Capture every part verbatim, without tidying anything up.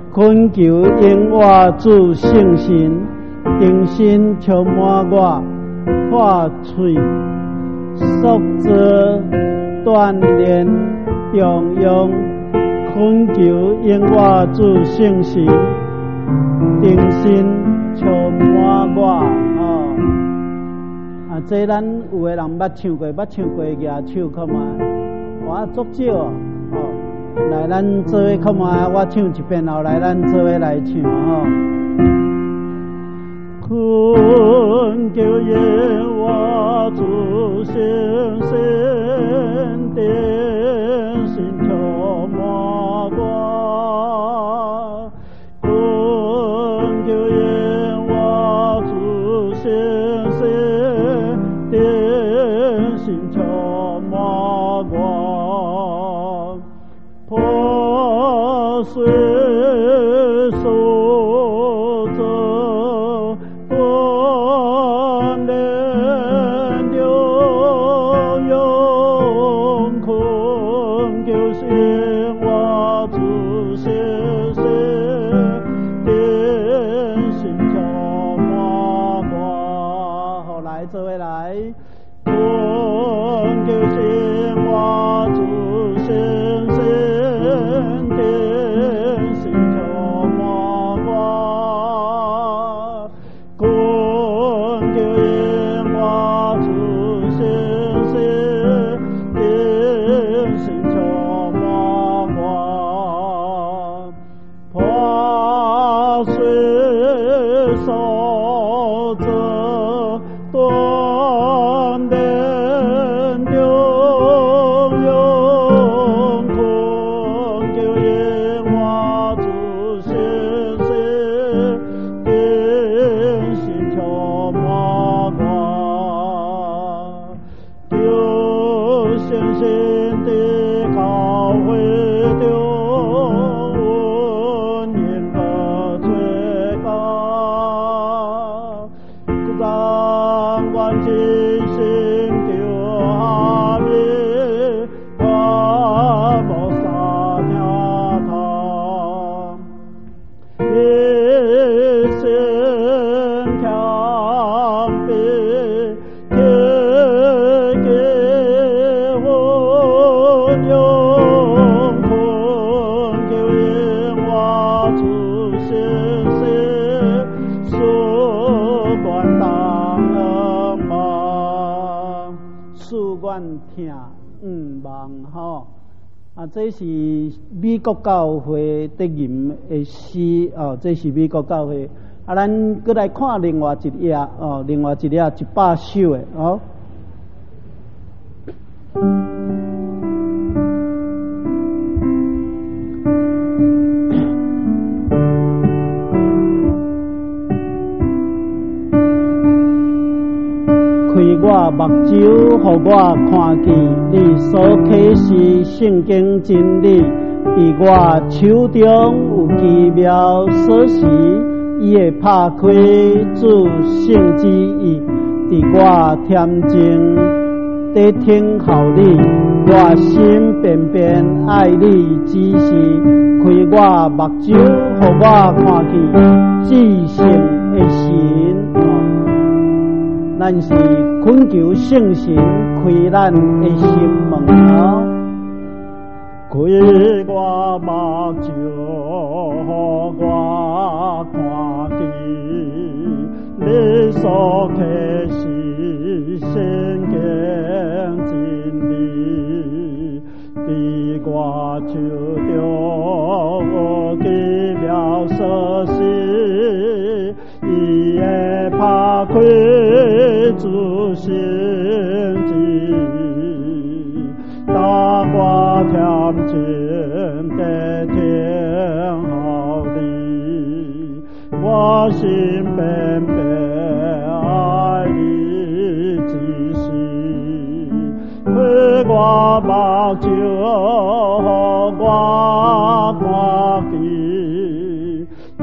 恳求因我主圣神，定心充满我，破碎塑造锻炼中用，恳求因我主圣神，定心充满我。哦，啊，这咱有的人捌唱过，捌唱过举手看嘛，我足少哦。来，咱做伙看嘛，我唱一遍后来，咱做伙来唱哦。恳求耶和华主圣神，定心充满我。恳求耶和华主圣神，定心充满我。破碎塑造锻炼有用，恳求神我主圣神，定心充满我。好，来，做伙来，恳求神我主圣神，定心充满我。恳求因我主圣神，定心充满我。破碎塑造锻炼有用，恳求因我主圣神，定心充满我。求圣神的教会中温馨和最高，掌管真心叫下面，我无沙听堂，一生强逼，天给温用，恳求因我主圣神，属愿当望，属愿听唔望吼。啊，这是美国教会得吟的诗哦，这是美国教会。啊，咱搁来看另外一页哦，另外一页一百首的哦。开我目睭，互我看见你所启示圣经真理，伫我手中有奇妙锁匙，伊会拍开主圣旨意，伫我恬静在听候你，我心便便爱你指示，开我目睭，互我看见至圣的神。咱是恳求圣神开咱的心门哦，开我目睭，互我看见你所启示圣经真理，伫我手中有奇妙锁匙，伊会拍开主圣旨，当我恬静地听候你，我心便便爱你指示，开我目睭，互我看见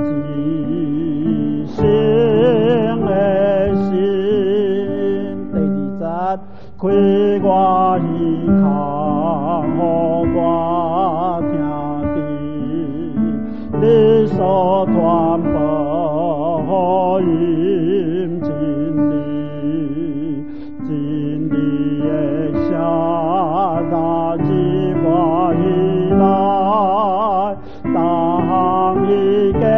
至圣的心。第二节，开我耳孔，互我听见你你所传播因真理，真理的下大之话以来，当一个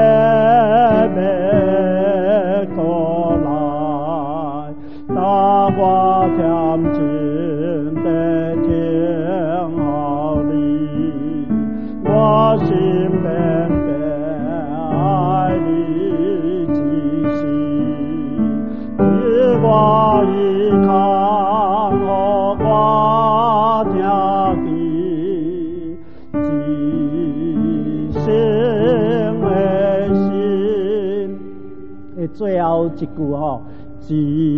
美过来，当我听见的天好里，我心边边爱你之心，你我依靠我听见，至心的心。诶，最后一句吼，至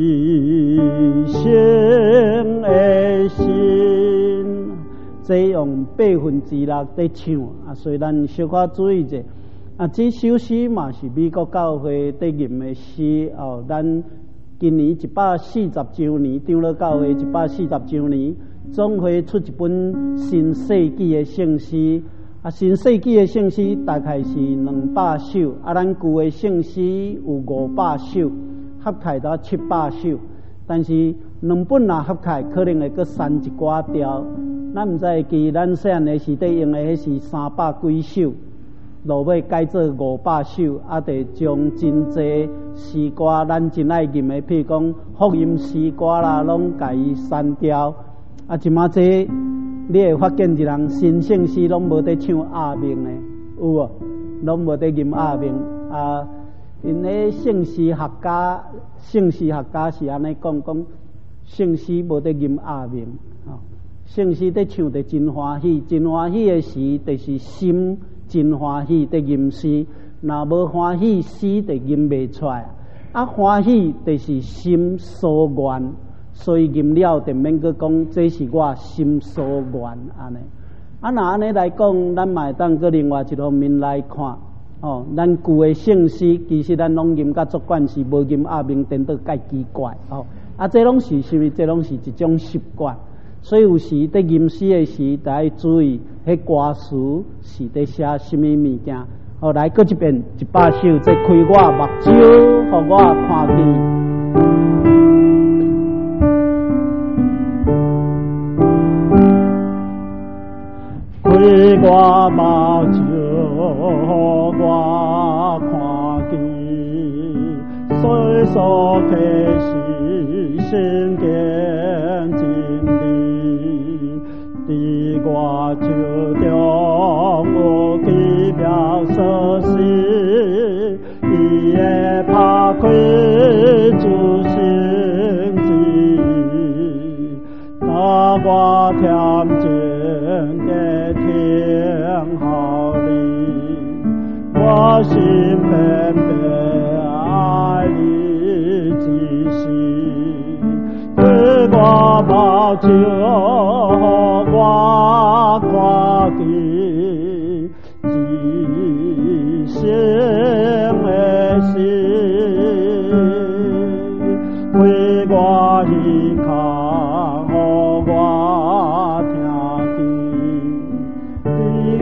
心的心。这用八分之六在唱啊，所以咱小可注意者啊，这首诗嘛是美国教会在吟的诗哦。咱今年一百四十周年，长老教会一百四十周年，总会出一本新世纪的圣诗啊。新世纪的圣诗大概是两百首啊，咱旧的圣诗有五百首，合起到七百首。但是两本若合起，可能会搁删一寡条。咱毋知会记，咱细汉的时代用的迄是三百几首，落尾改做五百首，啊，得将真济诗歌咱真爱吟的，譬如讲福音诗歌啦，拢甲伊删掉。啊，即马这你会发现一人新圣诗拢无得唱阿明的，有无？拢无得吟阿明啊。因咧圣诗学家，圣诗学家是安尼讲，讲圣诗无得吟阿明啊。圣诗在唱得真欢喜，真欢喜的时，就是心真欢喜在吟诗；若无欢喜，诗就吟袂出来。啊，欢喜就是心所愿，所以吟了就免阁讲，这是我心所愿安尼。啊，若安尼来讲，咱嘛会当搁另外一方面来看。哦，咱旧的圣诗，其实咱拢吟甲足惯是无吟阿明，颠倒介奇怪哦。啊，这拢是是毋？这拢是一种习惯。所以有时在吟诗的时，得要注意，迄歌词是在写什么物件。好，来过一遍一百首，再开我目睭，互我看见。开我目睭，互我看见，随所启示圣经真理，伫我手中有奇妙所示，伊会拍开主圣旨，当我听见的听好哩，我心边边爱你之心，对我目睭，我看见至心的心，对我依靠，互我听见。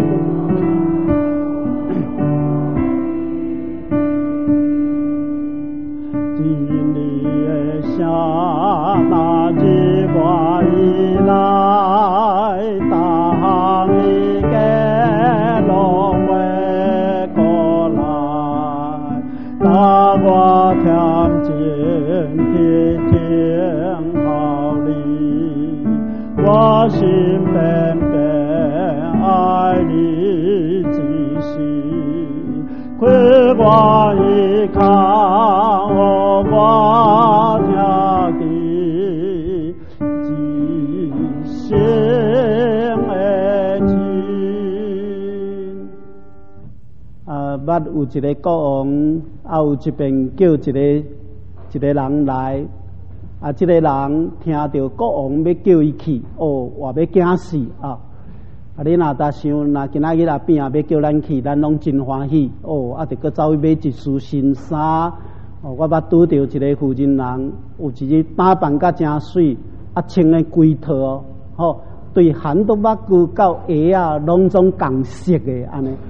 真理的声，那日我以来，当你嘅拢会过来，当我听见的听好哩，我心边边爱你之心，亏我依靠，我听见至心的情。啊，捌有一个国王，啊有一边叫一个一个人来，啊，这个人听到国王要叫伊去，哦，话要惊死啊！啊，你若搭想，若今仔日啊边啊要叫咱去，咱拢真欢喜哦，啊，得搁走去买一束新衫。哦，我捌拄到一个妇人人，有一日打扮甲真水，啊，穿个规套哦，吼，对寒都目骨到鞋啊，拢总共色的安尼。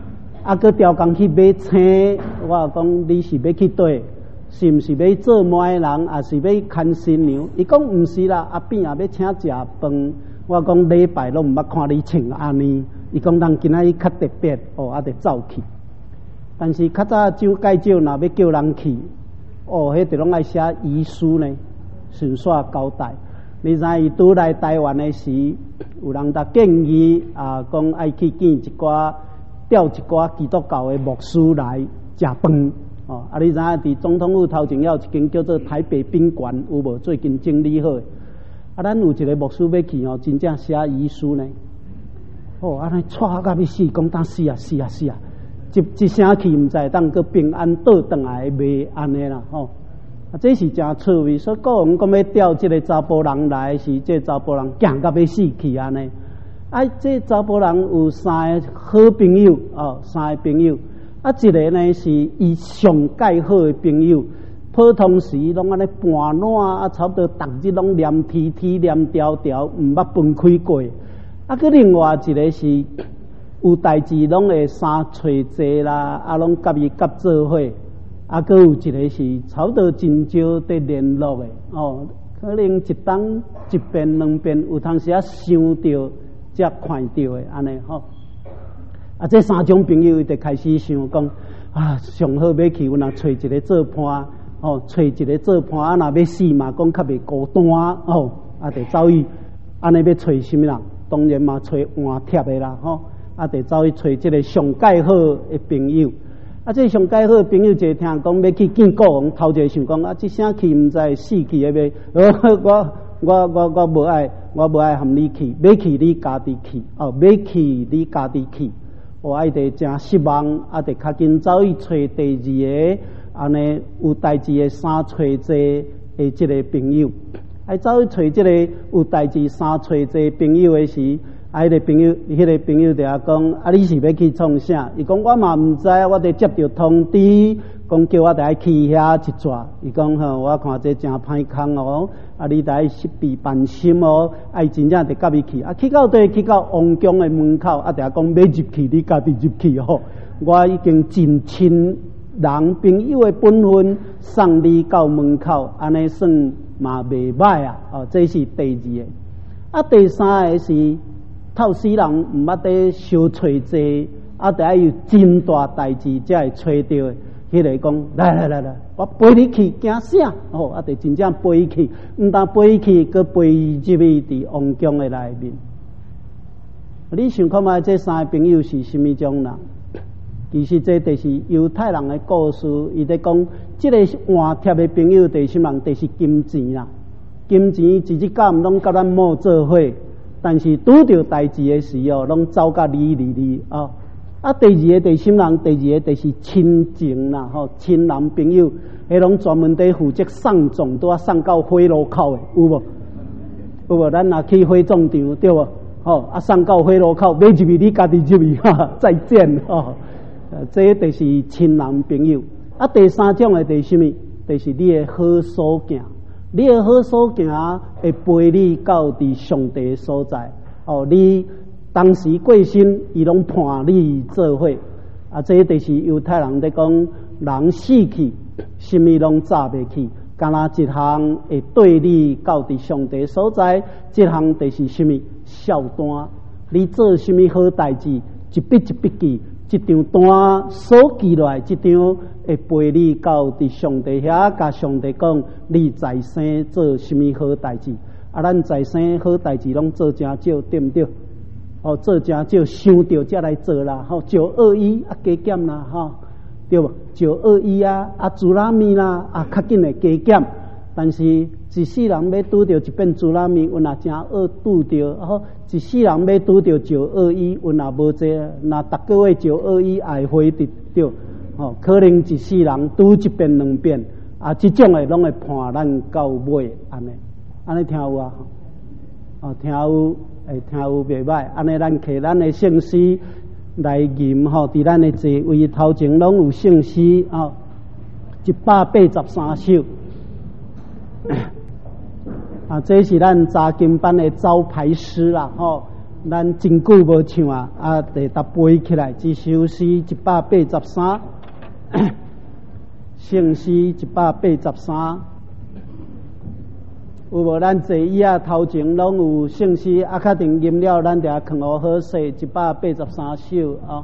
啊，佮调工去买青，我讲你是要去对，是毋是要做媒人，还是要看新娘？伊讲毋是啦，阿扁也要请食饭。我讲礼拜拢毋捌看你穿安尼。伊讲人今仔日较特别，哦，啊，得走去。但是较早酒介绍，若要叫人去，哦，迄着拢爱写遗书呢，顺续交代。你知伊拄来台湾的时，有人甲建议啊，讲爱去见一寡调一寡基督教的牧师来食饭。哦，啊，你知影伫总统府头前要有一间叫做台北宾馆，有无？最近整理好。啊，咱有一个牧师要去哦，真正写遗书呢。哦，安尼带甲要死，讲当死啊死啊死啊！一一声去，毋知当个平安倒转来袂安尼啦吼。啊，这是真趣味。所以古人讲要调这个查甫人来时，这查甫人惊甲要死去安尼。啊，这查甫人有三个好朋友哦，三个朋友。啊，一个呢是伊上介好的朋友，普通时拢安尼半烂啊，差不多逐日拢黏天天黏条条，毋捌分开过。啊，佮另外一个是有代志拢会相找济啦，啊，拢甲伊甲做伙。啊，佮有一个是差不多真少得联络的哦，可能一当一遍两遍，有当时啊想到才看到的安尼吼。啊，这三种朋友就开始想讲啊，上好要去，有若找一个做伴，哦，找一个做伴，啊，若要死嘛，讲较袂孤单哦，啊，得走去安尼要找什么人？当然嘛，找换贴的啦，吼，啊，得走去找这个上介好的朋友。啊，这上介好的朋友就听讲要去见国王，头一个想讲啊，这声去毋知死去的袂？我我我我无爱，我无爱含你去，要去你家己去，哦，要去你家己去。我爱得真失望，啊，得较紧走去找第二个安尼有代志的三找济的这个朋友，爱走去找这个有代志三找济朋友的时，啊，迄个朋友，迄个朋友就啊讲，啊，你是要去创啥？伊讲我嘛毋知，我得接到通知，讲叫我得去遐一撮。伊讲吼，我看这真歹空哦。啊！你得失必办心哦，爱真正得甲伊去。啊，去到底去到王宫的门口，啊，定讲要入去，你家己入去哦。我已经尽亲人朋友的本分，送你到门口，安尼算嘛袂歹啊。哦，这是第二个。啊，第三个是透死人毋捌得小找济，啊，得爱有真大代志才会找到的。迄个讲来来来来，我陪你去，惊啥？哦，啊，得真正陪伊去，毋但陪伊去，佮陪伊入去伫王宫的内面。你想看卖这三个朋友是什么种人？其实这就是犹太人的故事。伊在讲，这个换贴的朋友第什么人？就是金钱啦。金钱一日到晚拢甲咱某做伙，但是拄着代志的时候，拢走甲离离离哦。啊，第二个第什么人？第二个就是亲情啦，吼，亲男朋友，迄拢专门在负责送葬，都要送到火炉口的，有无？有无？咱若去火葬场，对无？吼，啊，送到火炉口，要入去你家己入去，哈，再见，吼。呃，这就是亲男朋友。啊，第三种的第什么？就是你的好所行，你的好所行会陪你到伫上帝的所在，哦，你。当时过身，伊拢伴你做伙，啊，这就是犹太人在讲，人死去，什么拢早袂去，干那一项会对你到伫上帝所在，这项就是什么孝单。你做什么好代志，一笔一笔记，这张单所记落来，这张会陪你到伫上帝遐，甲上帝讲，你在生做什么好代志，啊，咱在生好代志拢做真少，对毋对？哦，做真少，想到才来做啦，吼，九二一啊，加减啦，吼，对无？九二一啊，啊，猪拉面啦，啊，较紧的加减。但是一世人要拄到一遍猪拉面，有若真恶拄到，吼，一世人要拄到九二一，有若无这，若逐个月九二一爱回得着，吼，可能一世人拄一遍两遍，啊，这种的拢会判咱到尾，安尼，安尼听有啊？哦，听有。诶，听有袂歹，安尼咱摕咱的圣诗来吟吼，伫咱的座位头前拢有圣诗哦，一百八十三首。啊，这是咱查经班的招牌诗啦吼。 咱真久无唱啊，啊，得搭背起来，这首诗一百八十三，圣诗一百八十三。有无？咱坐椅啊，头前拢有圣诗，啊，确定吟了，咱就放好好势，一百八十三首啊。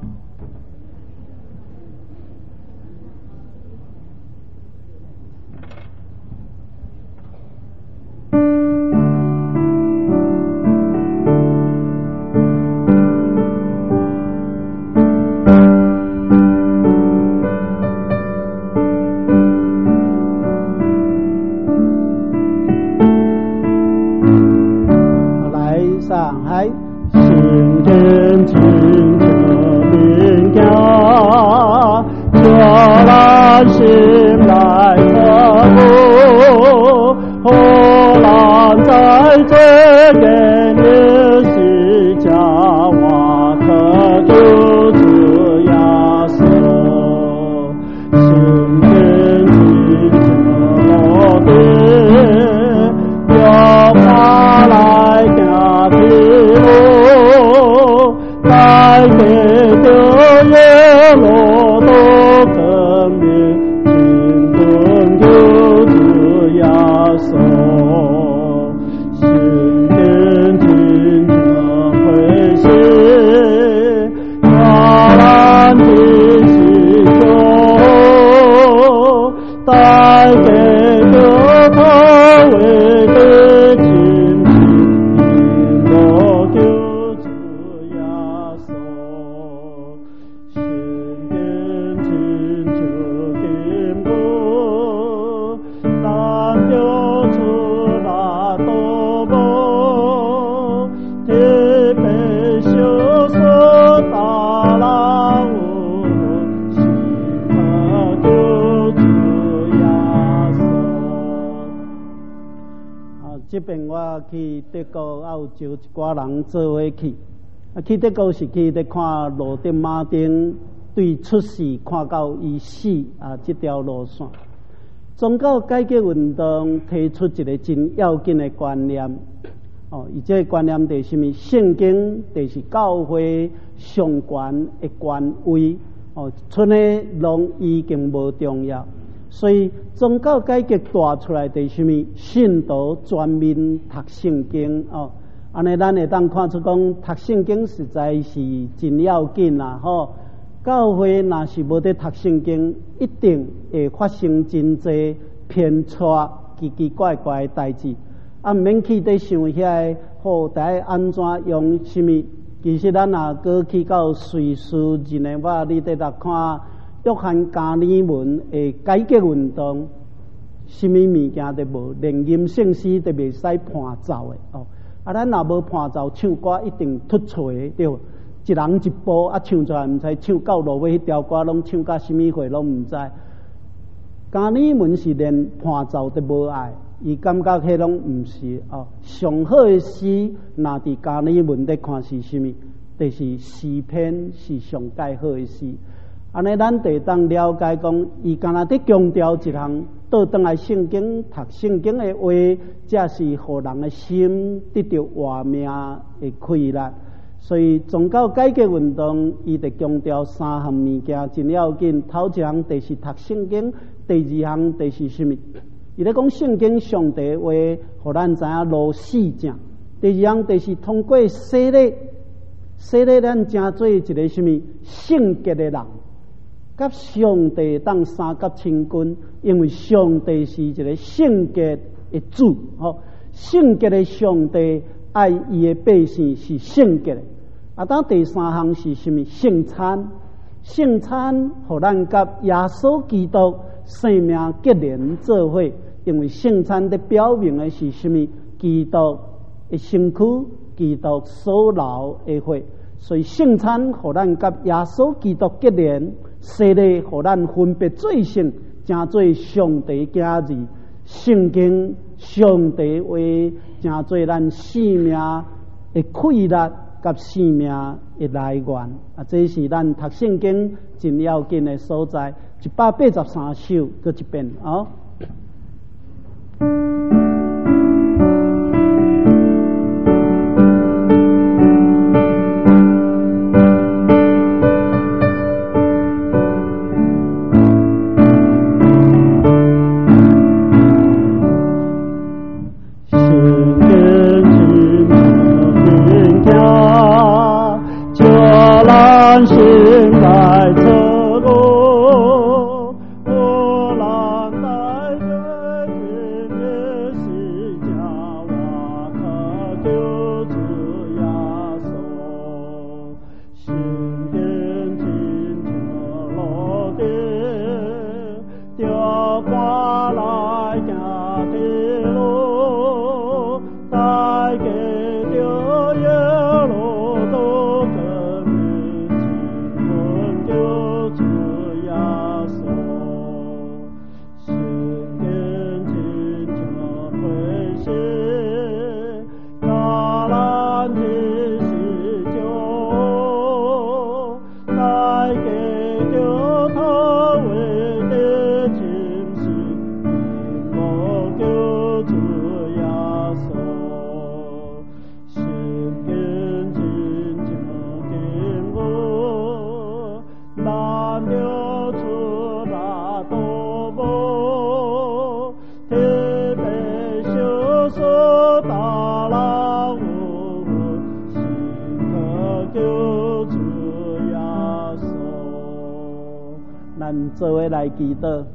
去德国也有招一寡人做伙去，啊，去德国是去咧看路德马丁对出世看到伊死啊，这条路线。宗教改革运动提出一个真要紧的观念，哦，伊这个观念就是什么？圣经就是教会上悬的权威，哦，剩的拢已经无重要。所以宗教改革带出来的什么？信徒专门读圣经哦，安尼咱会当看出讲读圣经实在是真要紧啦吼。教会若是无得读圣经，一定会发生真济偏差、奇奇怪怪的代志。啊，毋免去伫想遐好歹安怎用什么？其实咱若过去到瑞士日内瓦，你伫来看。约翰加尔文的改革运动，什么物件都无，连吟圣诗都袂使伴奏的哦。啊，咱若无伴奏唱歌，一定突锤对。一人一步啊，唱出来毋知唱到落尾，迄条歌拢唱到什么会拢毋知。加尔文是连伴奏都无爱，伊感觉迄拢毋是哦。上好的诗，若伫加尔文咧看是什么？就是诗篇，是上介好的诗。安尼，咱得当了解讲，伊干那伫强调一项，倒转来圣经读圣经的话，才是互人的心得到活命的快乐。所以宗教改革运动，伊得强调三项物件真要紧。头一项就是读圣经，第二项就是什么？伊咧讲圣经上帝话，互咱知影路四正。第二项就是通过洗礼，洗礼咱成做一个什么圣洁的人。甲上帝当三甲亲近，因为上帝是一个圣洁的主，吼，圣洁的上帝爱伊的百姓是圣洁的。啊，当第三项是什么？圣餐，圣餐，互咱甲耶稣基督生命结连做伙，因为圣餐的表明的是什么？基督的身躯，基督所流的血，所以圣餐互咱甲耶稣基督结连。洗礼，互咱分别罪性，成做上帝家子。圣经，上帝话，成做咱生命的快乐，甲生命的来源。啊，这是咱读圣经真要紧的所在。一百八十三首，搁一遍哦。 咱做伙来祈祷。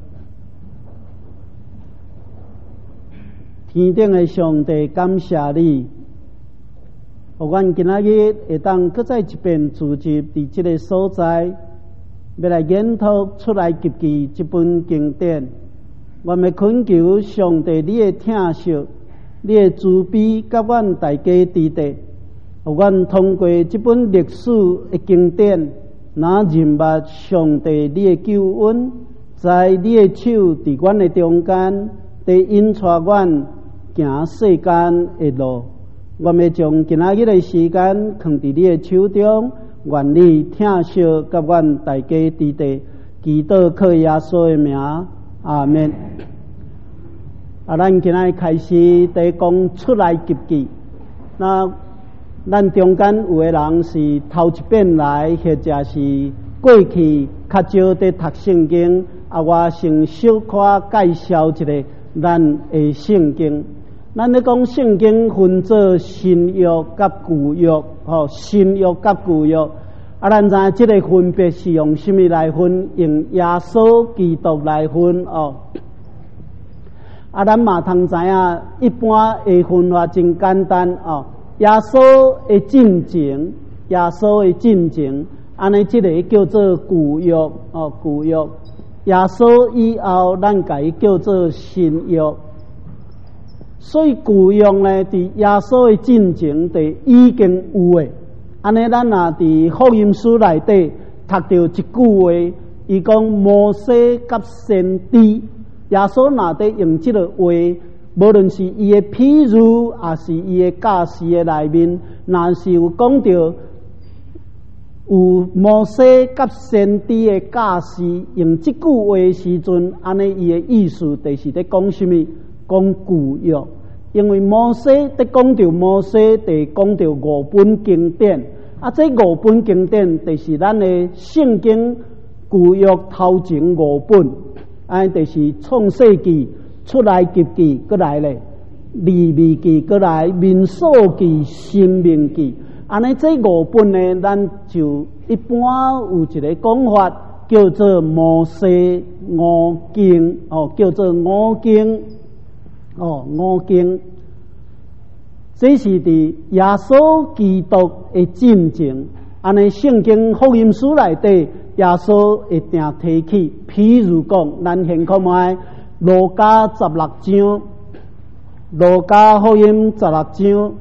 天顶的上帝，感谢你，互阮今仔日会当搁再一遍聚集伫即个所在，要来研读出来及记这本经典。阮要恳求上帝你的疼惜，你的慈悲，甲阮大家伫地，互阮通过这本历史的经典，那认捌上帝你的救恩，在你的手伫阮的中间，伫引带阮行世间的路。我要将今仔日的时间放伫你的手中，愿你疼惜甲阮大家伫地，祈祷靠耶稣的名，阿们。啊，咱今仔开始伫讲出来及记。那咱中间有个人是头一遍来，或者是过去较少伫读圣经，啊，我先小可介绍一下咱的圣经。咱咧讲圣经分做新约甲旧约，吼，新约甲旧约。啊，咱知影即个分别是用什么来分？用耶稣基督来分哦。啊，咱嘛通知影，一般的分法真简单哦。耶稣的进前，耶稣的进前，安尼即个叫做旧约哦，旧约。耶稣以后，咱甲伊叫做新约。所以旧约呢，伫耶稣的进前就已经有诶。安尼咱若伫福音书内底读到一句话，伊讲摩西甲先知，耶稣若伫用即个话，无论是伊诶譬喻，也是伊诶教示诶内面，若是有讲到有摩西甲先知诶教示，用即句话诶时阵，安尼伊诶意思就是伫讲什么？讲旧约。因为摩西伫讲到摩西，伫讲到五本经典，啊，这五本经典就是咱的圣经旧约头前五本，安就是创世纪、出来及记，过来咧利未记，过来民数记、申命记，安尼这五本呢，咱就一般有一个讲法叫做摩西五经，哦，叫做五经。哦，五经，这是伫耶稣基督的进前，安尼圣经福音书内底，耶稣会定提起。譬如讲，咱先看卖路加十六章，路加福音十六章，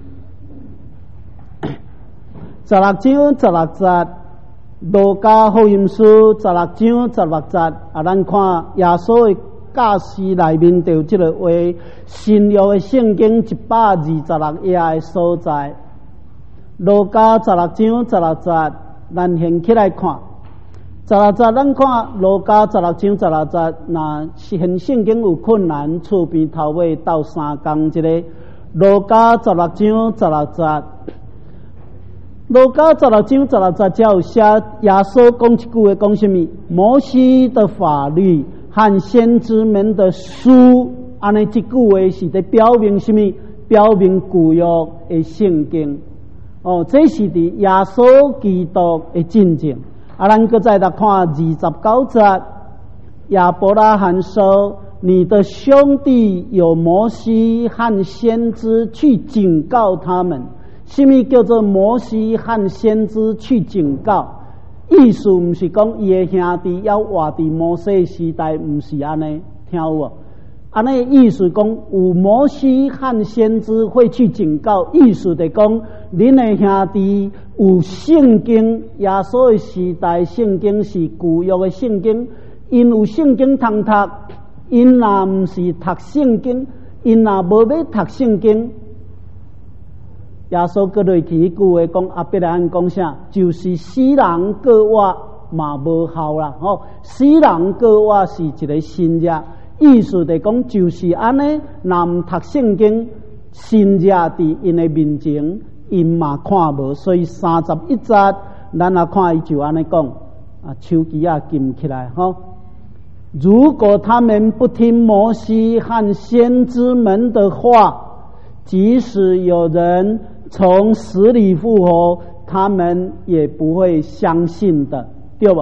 十六章十六节，路加福音书十六章十六节，啊，咱看耶稣的教示内面就有即个话，新约的圣经一百二十六页的所在，路加十六章十六节，咱先起来看。十六节咱看路加十六章十六节，那现圣经有困难，厝边头尾斗三工一个。路加十六章十六节，路加十六章十六节才有写耶稣讲一句话，讲什么？摩西的法律和先知们的书，安尼这句话是在表明什么？表明旧约的圣经。哦，这是伫耶稣基督的进前。啊，咱搁再来看二十九节，亚伯拉罕说：“你的兄弟有摩西和先知去警告他们。”什么叫做摩西和先知去警告？意思毋是讲伊的兄弟要活伫摩西时代，毋是安尼，听有无？安尼意思讲有摩西和先知会去警告，意思就讲恁的兄弟有圣经，耶稣的时代圣经是旧约的圣经，因有圣经通读，因若毋是读圣经，因若无要读圣经。耶稣搁落去一句话讲，阿伯拉罕讲啥？就是死人过活嘛无效啦，吼！死人过活是一个新约，意思就讲就是安尼，若毋读圣经，新约伫因的面前，因嘛看无。所以三十一节，咱来看伊就安尼讲，啊，手机啊撳起来，吼！如果他们不听摩西和先知们的话，即使有人从死里复活，他们也不会相信的，对吧？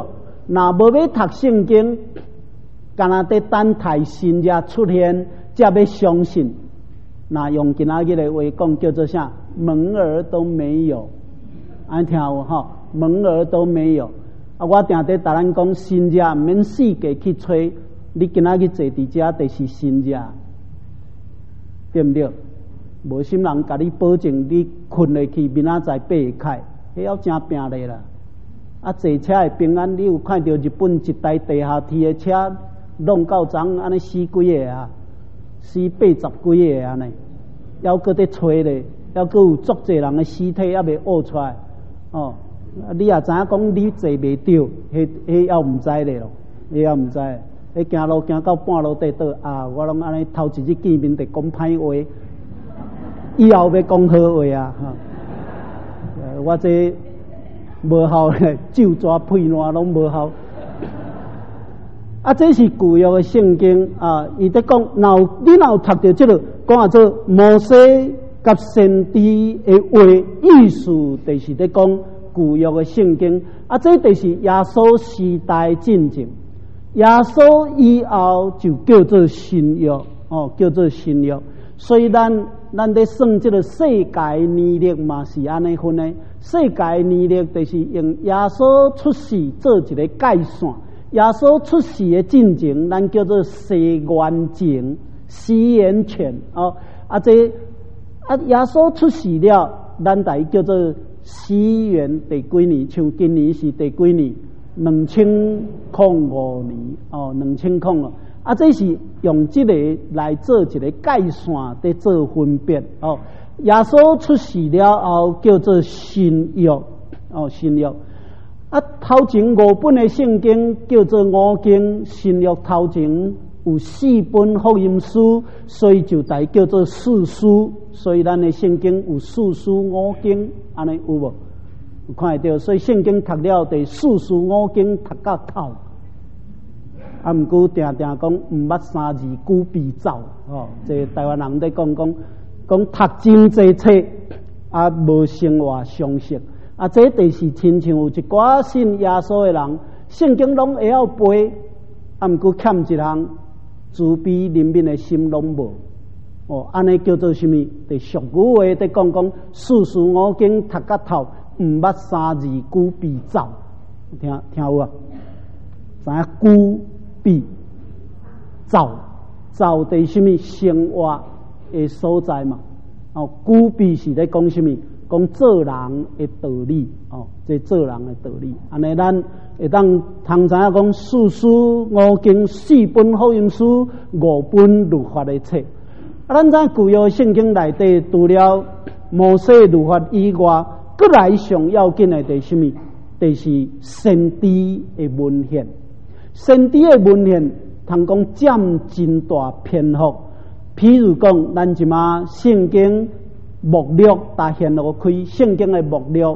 若无要读圣经，干那得等待新约出现，才要相信。那用今仔日的话讲，叫做啥？门儿都没有，安听有吼？门儿都没有。啊，我定得答咱讲，新约毋免四界去找，你今仔日坐伫遮，就是新约，对不对？无心人甲你保证，你困下去，明仔载爬会开，迄要真拼咧啦。啊，坐车的平安，你有看到日本一台地下铁的车弄到昨安尼死几个啊？死八十几个安尼，还搁在找咧，还搁有足侪人的尸体还未挖出来。哦，你也知影讲你坐袂着，迄迄还毋知咧咯，迄还毋知。迄行路行到半路地倒啊，我拢安尼头一日见面就讲歹话，以后要讲好话啊！哈、哦，我这无效咧，酒抓屁烂拢无效。啊，这是旧约的圣经啊，伊在讲，若有你若有读到这个，讲啊做摩西甲先知的话，意思就是在讲旧约的圣经。啊，这就是耶稣时代进程，耶稣以后就叫做新约，哦，叫做新约。虽然咱在算这个世界年历嘛是安尼分的，世界年历就是用耶稣出世做一个界线。耶稣出世的进程，咱叫做西元前、西元前哦。啊，这啊，耶稣出世了，咱大叫做西元第几年？像今年是第几年？两千零五年哦，两千零了。啊，这是用这个来做一个界线，在做分别哦。耶稣出世了后，叫做新约哦，新约。啊，头前五本的圣经叫做五经，新约头前有四本福音书，所以就大叫做四书。所以咱的圣经有四书五经，安尼有无？有看得到？所以圣经读了，第四书五经读到透。啊，毋过定定讲毋捌三字久必走哦。这台湾人在讲讲讲读真济册，啊无生活常识。啊，这就是亲像有一寡信耶稣的人，圣经拢会晓背，啊，毋过欠一项慈悲怜悯的心拢无。哦，安尼叫做什么？伫俗语话在讲讲四书五经读到透，毋捌三字久必走。听听有啊？知影久必走，走伫什么生活的所在嘛？哦，久必是在讲什么？讲做人的道理哦，这做人的道理。安尼咱会当通知影讲四书五经四本福音书五本律法的册。啊，咱知旧约圣经内底除了摩西律法以外，搁来上要紧的第什么？就是先知的文献。先知的文献，通讲占真大篇幅。譬如讲，咱即马圣经目录大现落开，圣经的目录，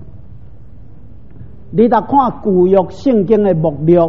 你来看旧约圣经的目录，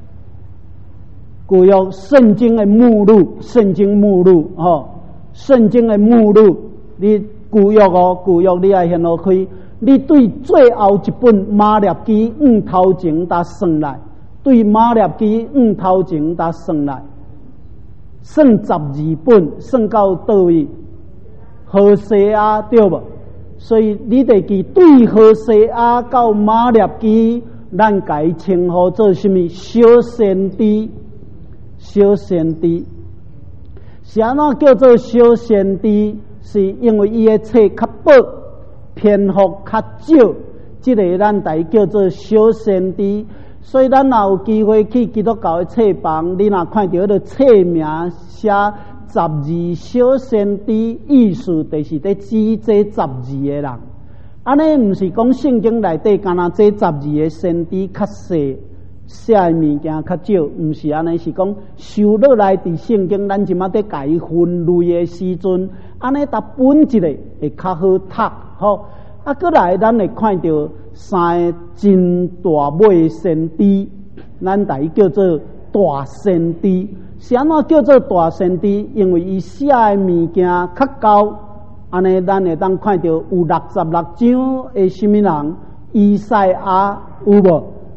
旧约圣经的目录，圣经目录吼，圣经的目录，你旧约哦，旧约你爱现落开，你对最后一本马列基五头前搭算来，对马列基五头前搭算来，算十二本，算到倒位？何西阿对无？所以你得记对何西阿到马列基，咱改称呼做什么？小先知，小先知。是安怎叫做小先知？是因为伊的册较薄，篇幅较少，这个咱大叫做小先知。所以咱若有机会去基督教的册房，你若看到迄个册名写十二小先知，意思就是在指这十二个人。安尼毋是讲圣经内底干那这十二个先知较细，写的物件较少，毋是安尼，是讲收落来伫圣经，咱即马在甲伊分类的时阵，安尼搭本一个会较好读吼。啊，过来咱会看到三个真大尾先知，咱大叫做大先知。是安怎叫做大先知？因为伊写的物件较高，安尼咱会当看到有六十六章的什么人？以赛亚有无？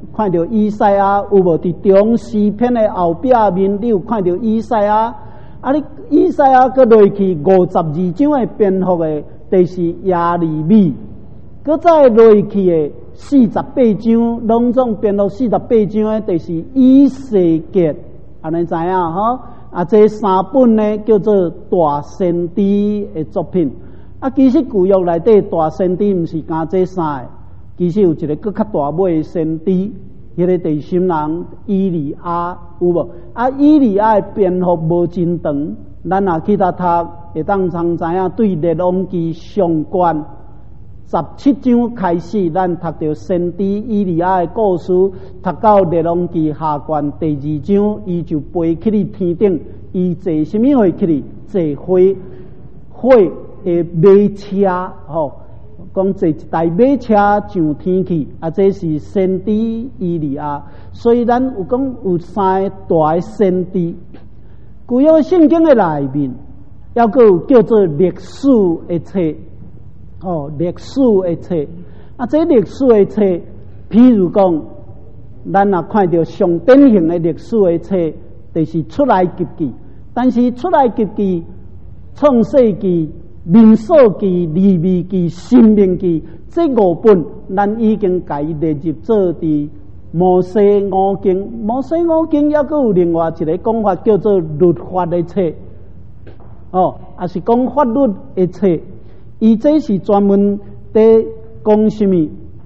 看到以赛亚有无？伫中诗篇的后壁面，你有看到以赛亚？啊，你以赛亚搁落去五十二章的编号的，就是耶利米，搁再落去的四十八章，拢总编号四十八章的，就是以西结，安尼知影吼？啊，这三本呢叫做大先知的作品。啊，其实旧约内底大先知毋是干这三个，其实有一个更较大尾的先知，迄个地心人以利亚有无？啊，以利亚的篇幅无真长，咱若去他读，会当常知影对列王记上关十七章开始，咱读到先知以利亚的故事，读到列王记下关第二章，伊就飞去哩天顶，伊坐什么会去哩？坐火火的马车，吼，讲坐一台马车上天去，啊，这是先知以利亚。所以咱有讲有三个大的先知，旧约圣经的内面，还佫有叫做历史的册。哦，历史的册，啊，这历史的册，譬如讲，咱若看到上典型的历史的册，就是出埃及记。但是出埃及记、创世记、民数记、利未记、申命记，这五本，咱已经甲伊列入做伫摩西五经。摩西五经还佫有另外一个讲法，叫做律法的册。哦，也是讲法律的册。伊这是专门在讲什么？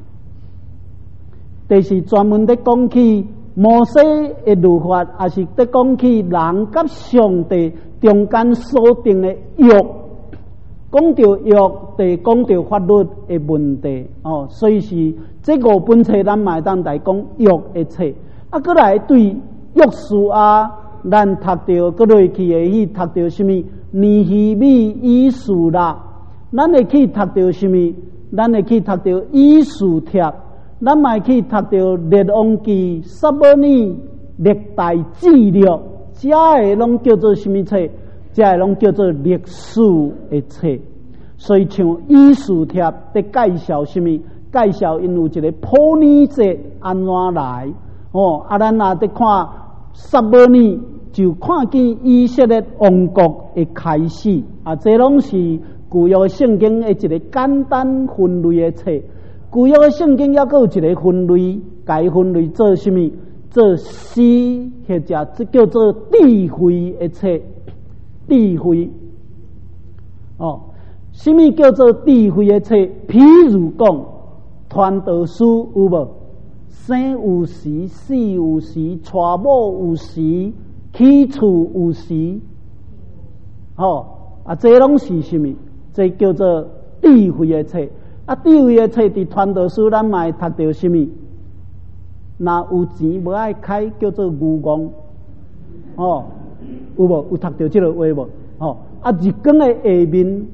就是专门在讲起摩西的律法，也是在讲起人甲上帝中间所定的约。讲到约，就讲到法律的问题哦。所以是这五本册，咱嘛会当来讲约的册。啊，过来对约书亚，咱读到过落去的去读到什么？尼希米、以斯拉。咱会去读到什么？咱会去读到以斯帖，咱嘛会去读到列王记、撒母耳、历代志录，这个拢叫做什么册？这个拢叫做历史的册。所以像以斯帖在介绍什么？介绍因有一个普尼节安怎来？哦，啊，咱若在看撒母耳，就看见以色列王国的开始啊，这拢是。旧约圣经的一个简单分类的册，旧约圣经还佫有一个分类，该分类做什么？做诗或者这叫做智慧的册，智慧。哦，什么叫做智慧的册？譬如讲，传道书有无？生有时，死有时，娶某有时，起厝有时。哦，啊，这拢是什么？这叫做智慧的册。啊，智慧的册伫传道书，咱嘛会读到什么？若有钱无爱开，叫做愚妄。哦，有无？有读到这个话无？哦，啊，日光的下面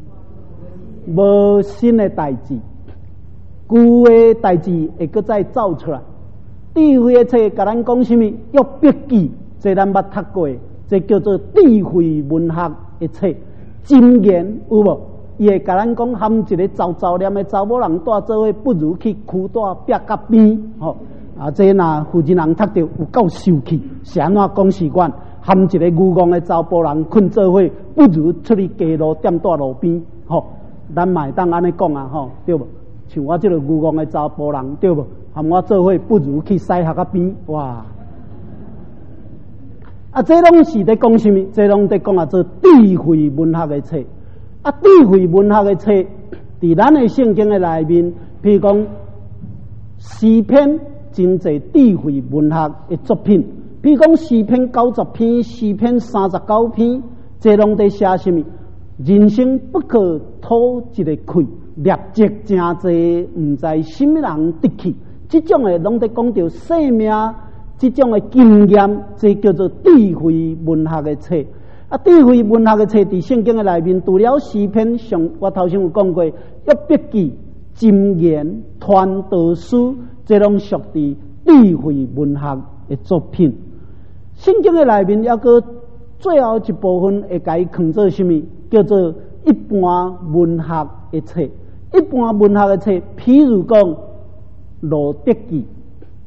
无新的代志，旧的代志会搁再造出来。智慧的册甲咱讲什么？约伯记，这咱捌读过，这叫做智慧文学的册。箴言有无？伊会甲咱讲，含一个糟糟念的查某人带做伙，不如去裤带壁甲边。吼、哦、啊，这若负责人读到有够受气，是安怎讲是管？含一个愚妄的查甫人困做伙，不如出去街路踮蹛路边。吼、哦，咱嘛会当安尼讲啊，吼、哦、对无？像我这个愚妄的查甫人，对无？含我做伙，不如去西河甲边。哇！啊，这拢是在讲什么？这拢在讲啊，做智慧文学的册。啊，智慧文学的册，伫咱的圣经的内面，譬如讲诗篇，真侪智慧文学的作品。譬如讲诗篇九十篇，诗篇三十九篇，这拢在写什么？人生不可拖一个气，业绩真侪，唔知什么人得去。这种的拢在讲到生命。这种的经验，这叫做智慧文学的册。啊，智慧文学的册伫圣经的内面，除了诗篇上，我头先有讲过，约伯记、箴言、传道书，这拢属于智慧文学的作品。圣经的内面，还个最后一部分会甲伊看做什么？叫做一般文学的册。一般文学的册，譬如讲《路德记》。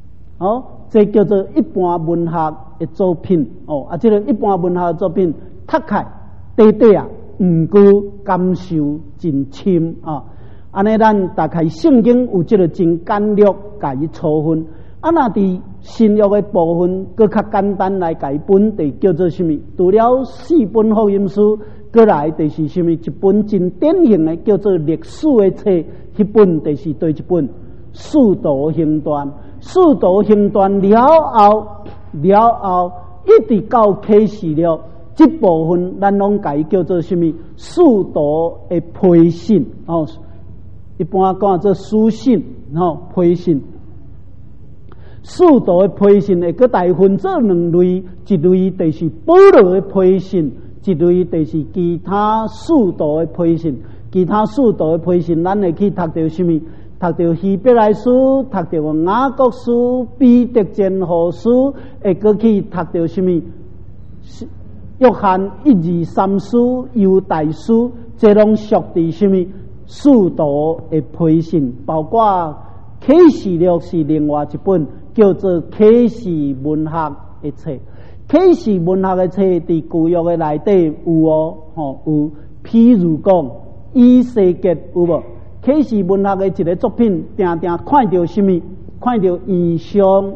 哦，这叫做一般文学的作品哦。啊，这个一般文学的作品，读开短短啊，毋过感受真深啊。安尼，咱大概圣经有这个真简略，甲伊粗分。啊，那伫新约的部分，搁较简单来改本，就叫做什么？除了四本福音书，过来就是什么？一本真典型的叫做历史的册，迄本就是对一本《使徒行传》。《使徒行传》了后，了后一直到启示录这部分，咱拢改叫做什么？使徒的批信哦。一般讲做书信，吼批信。使徒的批信会个大分做两类，一类就是保罗的批信，一类就是其他使徒的批信。其他使徒的批信，咱会去读到什么？读到希伯来书，读到雅各书、彼得前后书，会个去读到什么？约翰一二三书、犹大书，这拢属于什么？使徒的批信，包括启示录是另外一本叫做启示文学的册。启示文学的册伫旧约的内底有哦，吼有。譬如讲以西结有无？启示文学的一个作品，定定看到什么？看到异象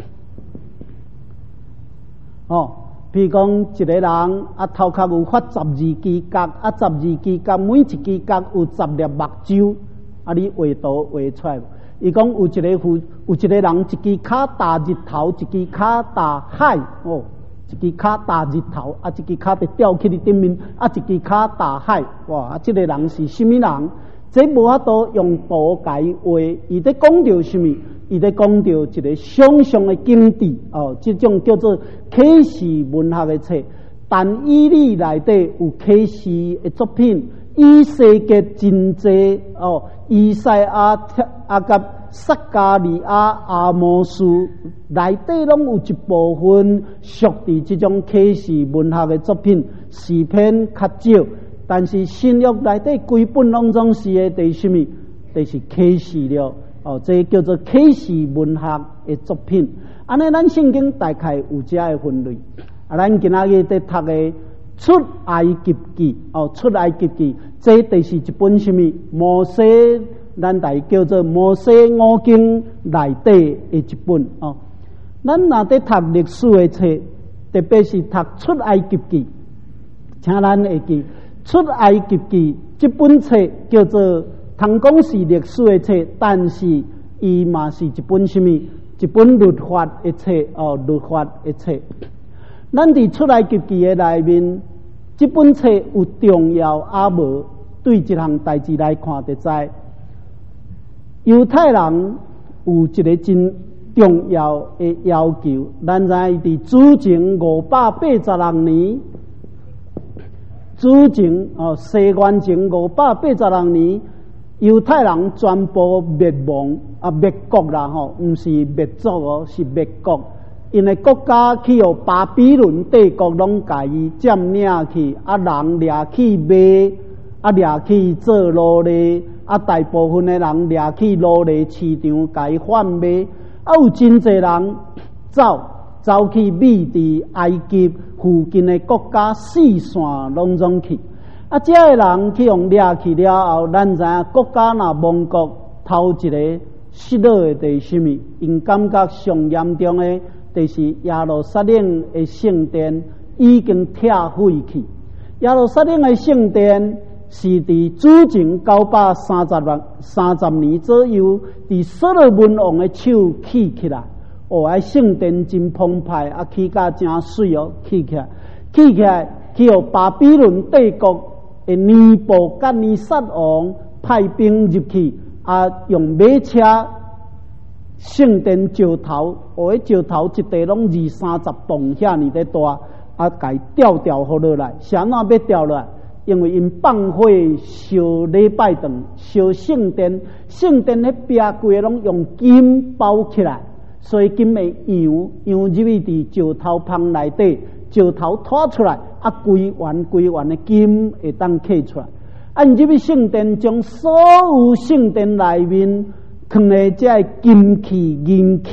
哦。譬如讲，一个人啊，头壳有发十二支角，啊，十二支角每一支角有十粒目睭，啊，你画图画出来。伊讲有一个有有一个人一支脚打日头，一支脚打海哦，一支脚打日头，啊，一支脚就吊起你顶面，啊，一支脚打海，哇！啊，这个人是什么人？这无法度用图解画，伊在讲到什么？伊在讲到一个想象的境地哦，这种叫做启示文学的册。但以理内底有启示的作品，以西结真济哦，以赛亚、啊甲撒加利亚、阿摩斯内底拢有一部分属于这种启示文学的作品，诗篇较少。但是新约内底规本拢总是的，第什么？就是启示录。哦，这叫做启示文学的作品。安尼，咱圣经大概有这样的分类。啊，咱今仔日在读的出埃及记，哦，出埃及记，这就是一本什么？摩西，咱大叫做摩西五经内底的一本哦。咱若在读历史的册，特别是读出埃及记，请咱会记出埃及记这本册叫做。通讲是历史的册，但是伊嘛是一本什么？一本律法的册哦，律法的册。咱伫出埃及记的内面，这本册有重要啊无？对一项代志来看，就知犹太人有一个真重要的要求。咱知伫主前五百八十六年，主前哦，西元前五百八十六年。犹太人全部灭亡啊，灭国啦吼，唔是灭族哦，是灭国。因为国家去由巴比伦帝国拢甲伊占领去，啊人掠去卖，啊掠去做奴隶，啊大部分的人掠去奴隶市场甲伊贩卖，啊有真侪人走走去美伫埃及附近的国家四散拢总去。啊，这个人去用掠去了后，咱知影国家若亡国，头一个失落的就是什么？因感觉上严重的，就是耶路撒冷的圣殿已经拆毁去。耶路撒冷的圣殿是伫主前九百三十六三十年左右，伫所罗门王的手起起来。哦，啊，圣殿真澎湃，啊，起甲真水哦，起起来，起起来，去由巴比伦帝国。诶，尼布甲尼撒王派兵入去，啊，用马车圣殿石头，哦，迄石头一地拢二三十栋遐尼咧大，啊，甲伊吊吊好落来，啥哪要吊落来？因为因放火烧礼拜堂，烧圣殿，圣殿迄壁规拢用金包起来，所以金会扬扬入去伫石头棚内底。石头拖出来，啊，规圆规圆的金会当刻出来。啊，入去圣殿，将所有圣殿内面放的这金器、银器，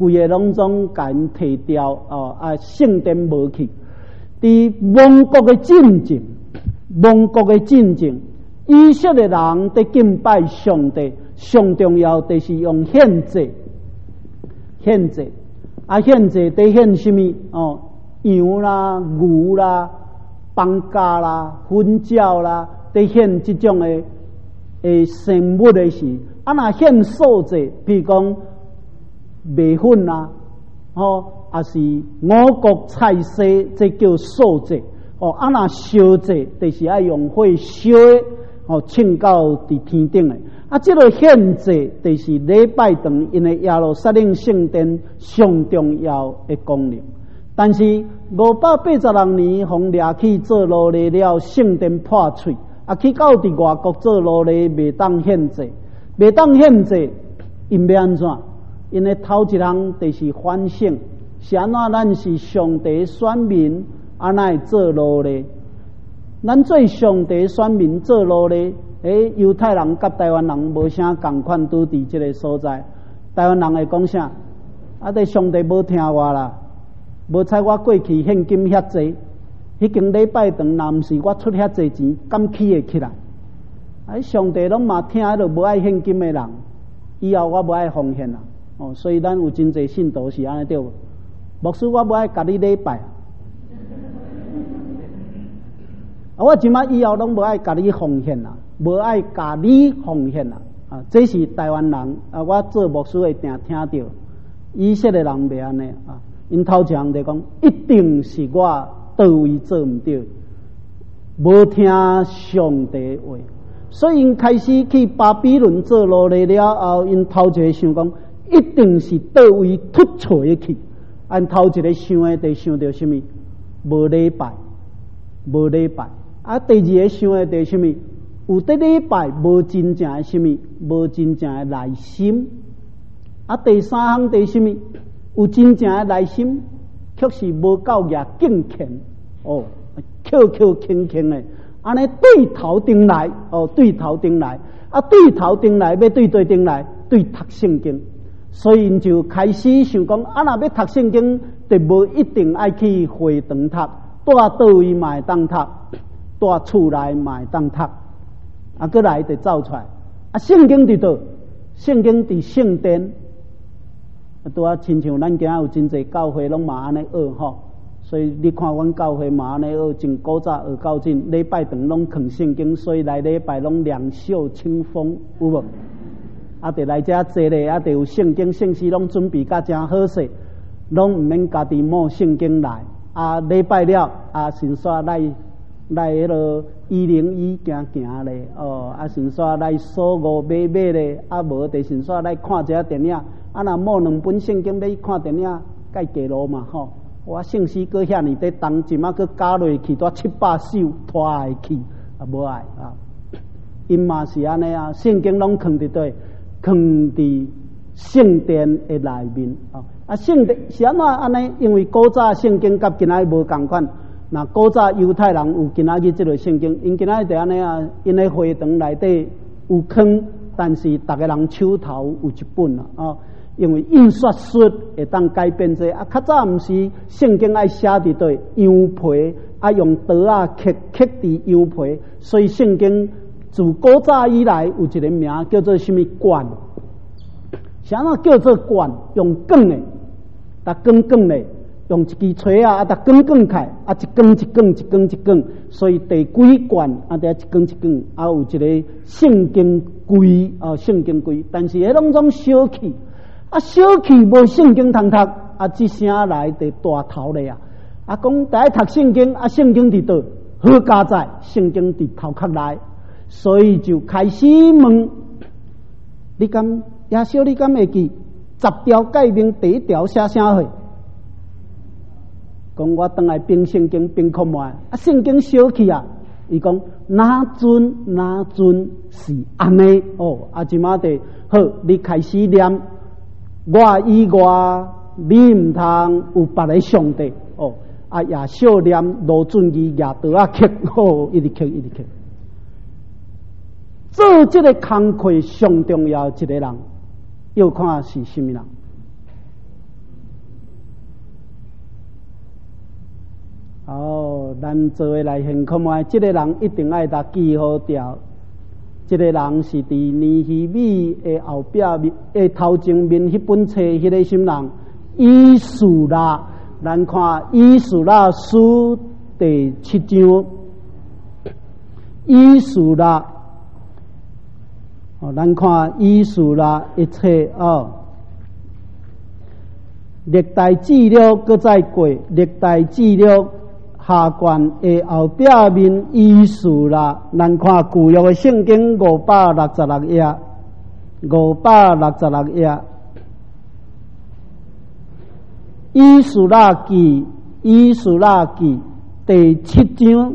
规个拢总甲因摕掉哦，啊，圣殿无去。伫亡国的进程，亡国的进程，以色列人伫敬拜上帝，上重要就是用献祭，献祭啊，献祭伫献什么哦？羊啦、牛啦、放假啦、婚教啦，伫献即种的诶生物的时，啊，若献素祭，譬如讲米粉啦，哦。啊是五穀菜色，这叫素祭哦。啊那烧祭，就是爱用火烧的哦，庆到伫天顶的。啊，这个献祭，就是礼拜堂因为耶路撒冷圣殿上重要的功能。但是五百八十六年，互掠去做奴隶了，圣殿破碎，啊去到伫外国做奴隶，袂当献祭，袂当献祭，因要安怎？因为头一人就是反省。是安怎？咱是上帝选民，安怎会做奴隶？咱做上帝选民做奴隶，诶，犹太人甲台湾人无啥共款，拄伫即个所在。台湾人会讲啥？啊，这上帝无听我啦，无采我过去现金遐济，迄间礼拜堂，若毋是我出遐济钱，敢起会起来？啊，上帝拢嘛听迄个无爱现金的人，以后我无爱奉献啦。哦，所以咱有真济信徒是安尼对无？牧师，我无爱甲你礼拜，啊，我即马以后拢无爱甲你奉献啦，无爱甲你奉献啦，啊，这是台湾人啊，我做牧师会定听到，以色列人袂安尼啊，因头前就讲，一定是我倒位做毋对，无听上帝话，所以因开始去巴比伦做奴隶了后，因头一个想讲，一定是倒位突错去。按头一个想的，就想到什么？无礼拜，无礼拜。啊，第二个想的，就什么？有得礼拜，无真正的什么？无真正的耐心。啊，第三项就什么？有真正的耐心，却是无够也敬虔哦，口口轻轻的，安尼对头顶来哦，对头顶来啊，对头顶来要对对顶来，对读圣经。所以因就开始想讲，啊，若要读圣经，就无一定爱去会堂读，住倒位嘛会当读，住厝内嘛会当读，啊，过来就走出来。啊，圣经伫倒？圣经伫圣殿。啊，拄啊，亲像咱今仔有真济教会拢嘛安尼学吼，所以你看阮教会嘛安尼学，真古早学到真，礼拜堂拢藏圣经，所以来礼拜拢两袖清风，有无？啊，得来遮坐咧，啊，得有圣经、圣诗拢准备甲真好势，拢毋免家己摸圣经来。啊，礼拜了，啊，先煞来来迄落一零一行行咧，哦，啊，先煞来扫五买买咧，啊，无得先煞来看一下电影。啊，若摸两本圣经要看电影，介价路嘛吼。我圣诗搁遐尼得重，即马搁加落去，多七八首拖下去，啊，无爱啊。因嘛是安尼啊，圣经拢藏伫对。藏伫圣殿的内面啊！啊，圣殿是安怎安尼？因为古早圣经甲今仔无共款。那古早犹太人有今仔日即个圣经，因今仔就安尼啊，因的会堂内底有坑，但是逐个人手头有一本啊！哦，因为印刷术会当改变这啊，较早毋是圣经爱写伫对羊皮啊，用刀啊刻刻伫羊皮，所以圣经。自古早以来有一个名叫做什么卷？啥那叫做卷？用卷的，逐卷卷的，用一支锤啊，啊，逐卷卷开，啊，一卷一卷一卷一卷，所以第几卷啊，得一卷一卷，啊，有一个圣经柜啊，圣经柜，但是迄拢种小气，啊，小气无圣经通读，啊，一声来得大头咧啊！啊，讲第一读圣经，啊，圣经伫倒？好加在圣经伫头壳内。所以就开始问，你敢耶稣？你敢会记十条诫命第一条写啥货？讲我倒来并圣经并看卖，啊圣经小气啊！伊讲哪准哪准是安尼哦，啊即马地好，你开始念我以外，你唔通有别个上帝哦，啊耶稣念罗准义耶道啊刻哦，一直刻一直刻。做这个工课上重要一个人，要看是什么人。 哦，咱做诶来现看卖，即个人一定爱甲记好调。即个人是伫尼希米诶后壁面诶头前面迄本册迄个什人以斯拉，咱看以斯拉书第七章，以斯拉，哦，咱看以斯拉一册哦。历代记录搁再过，历代记录下卷的后壁面以斯拉，咱看旧约的圣经五百六十六页，五百六十六页，以斯拉记，以斯拉记第七章，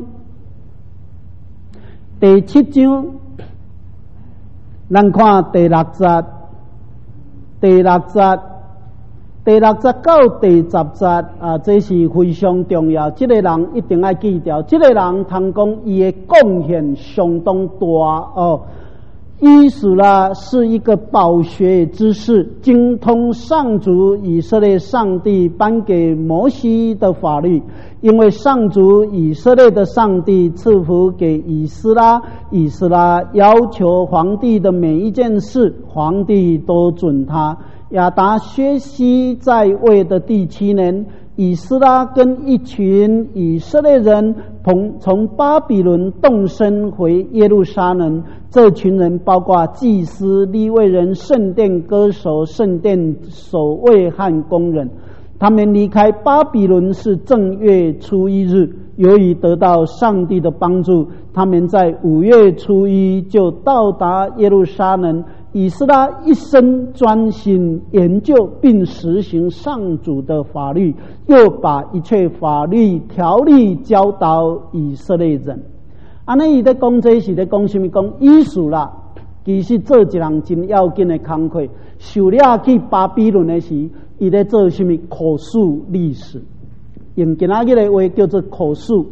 第七章，咱看第六节，第六节。第六节到第十节啊，这是非常重要。这个人一定要记住，这个人通讲伊的贡献相当大哦。以斯拉是一个饱学之士，精通上主以色列上帝颁给摩西的法律，因为上主以色列的上帝赐福给以斯拉，以斯拉要求皇帝的每一件事，皇帝都准他。亚达薛西在位的第七年，以斯拉跟一群以色列人从从巴比伦动身回耶路撒冷。这群人包括祭司、利未人、圣殿歌手、圣殿守卫和工人。他们离开巴比伦是正月初一日，由于得到上帝的帮助，他们在五月初一就到达耶路撒冷。以斯拉一生专心研究并实行上主的法律，又把一切法律条例教导以色列人。安尼伊在讲这是在讲什么？讲以斯拉其实做一人真要紧的工课，受了去巴比伦的时，伊在做什么？口述历史，用今仔日的话叫做口述，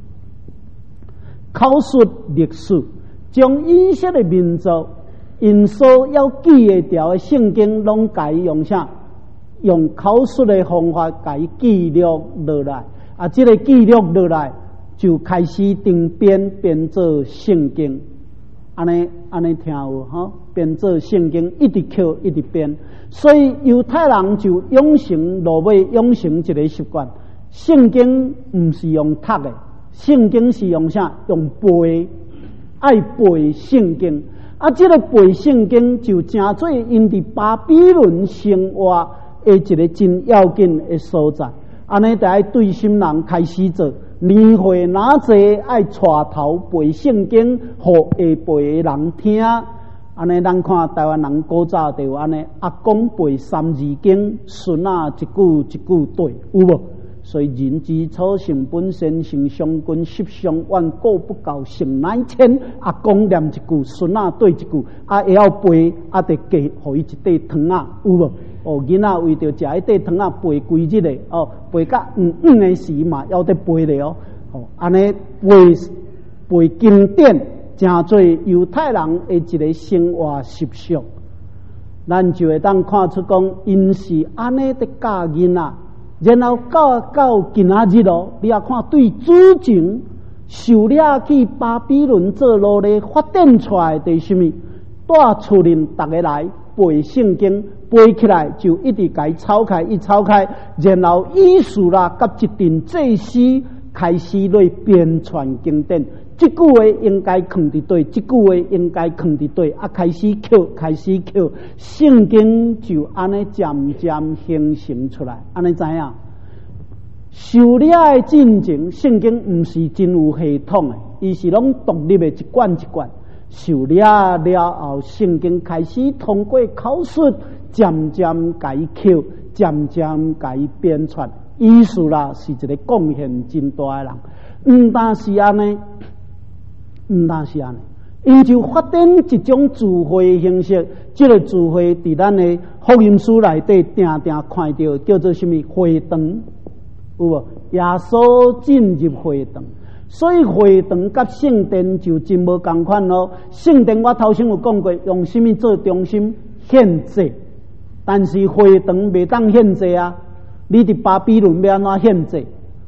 口述历史，将以色列民族因所要记会条的圣经，拢甲伊用啥？用口述的方法甲伊记录落来。啊，这个记录落来，就开始定编编做圣经。安尼安尼听有吼？编做圣经，一直扣一直编。所以犹太人就养成落尾养成一个习惯：圣经唔是用读的，圣经是用啥？用背，爱背圣经。啊，这个背圣经就成做因伫巴比伦生活的一个真要紧的所在。安尼就爱对心人开始做，年岁哪济爱带头背圣经，互下辈的人听。安尼咱看台湾人古早就有安尼，阿公背三字经，孙仔一句一句对，有无？所以人之初，性本善，性相近，习相远，过不教，性乃迁。阿公念一句，孙仔对一句，啊会晓背，啊得加互伊一块糖仔，有无？哦，囡仔为着食迄块糖仔背规日的，哦，背甲黄黄的时嘛，要得背的哦。哦，安尼背背经典，真做犹太人的一个生活习俗，咱就会当看出讲，因是安尼的教囡仔。然后到到今仔日咯，你也看对主前受了去巴比伦做奴隶发展出来的什么？带出人大家来背圣经，背起来就一直甲伊抄开，一抄开，然后以斯拉甲一群祭司开始来编传经典。这句话应该放伫对，这句话应该放伫对，啊，开始扣，开始扣，圣经就安尼渐渐形成出来。安尼知影？受了的进程，圣经唔是真有系统的，伊是拢独立的一卷一卷。受了了后，圣经开始通过口述，渐渐甲伊扣，渐渐甲伊编传。以斯拉是一个贡献真大的人，唔但是安尼。唔但是安尼，因就发展一种智慧形式。这个智慧伫咱的福音书内底定定看到，叫做什么？会堂，有无？耶稣进入会堂，所以会堂甲圣殿就真无共款咯。圣殿我头先有讲过，用什么做中心献祭，但是会堂袂当献祭啊！你伫巴比伦要安怎献祭？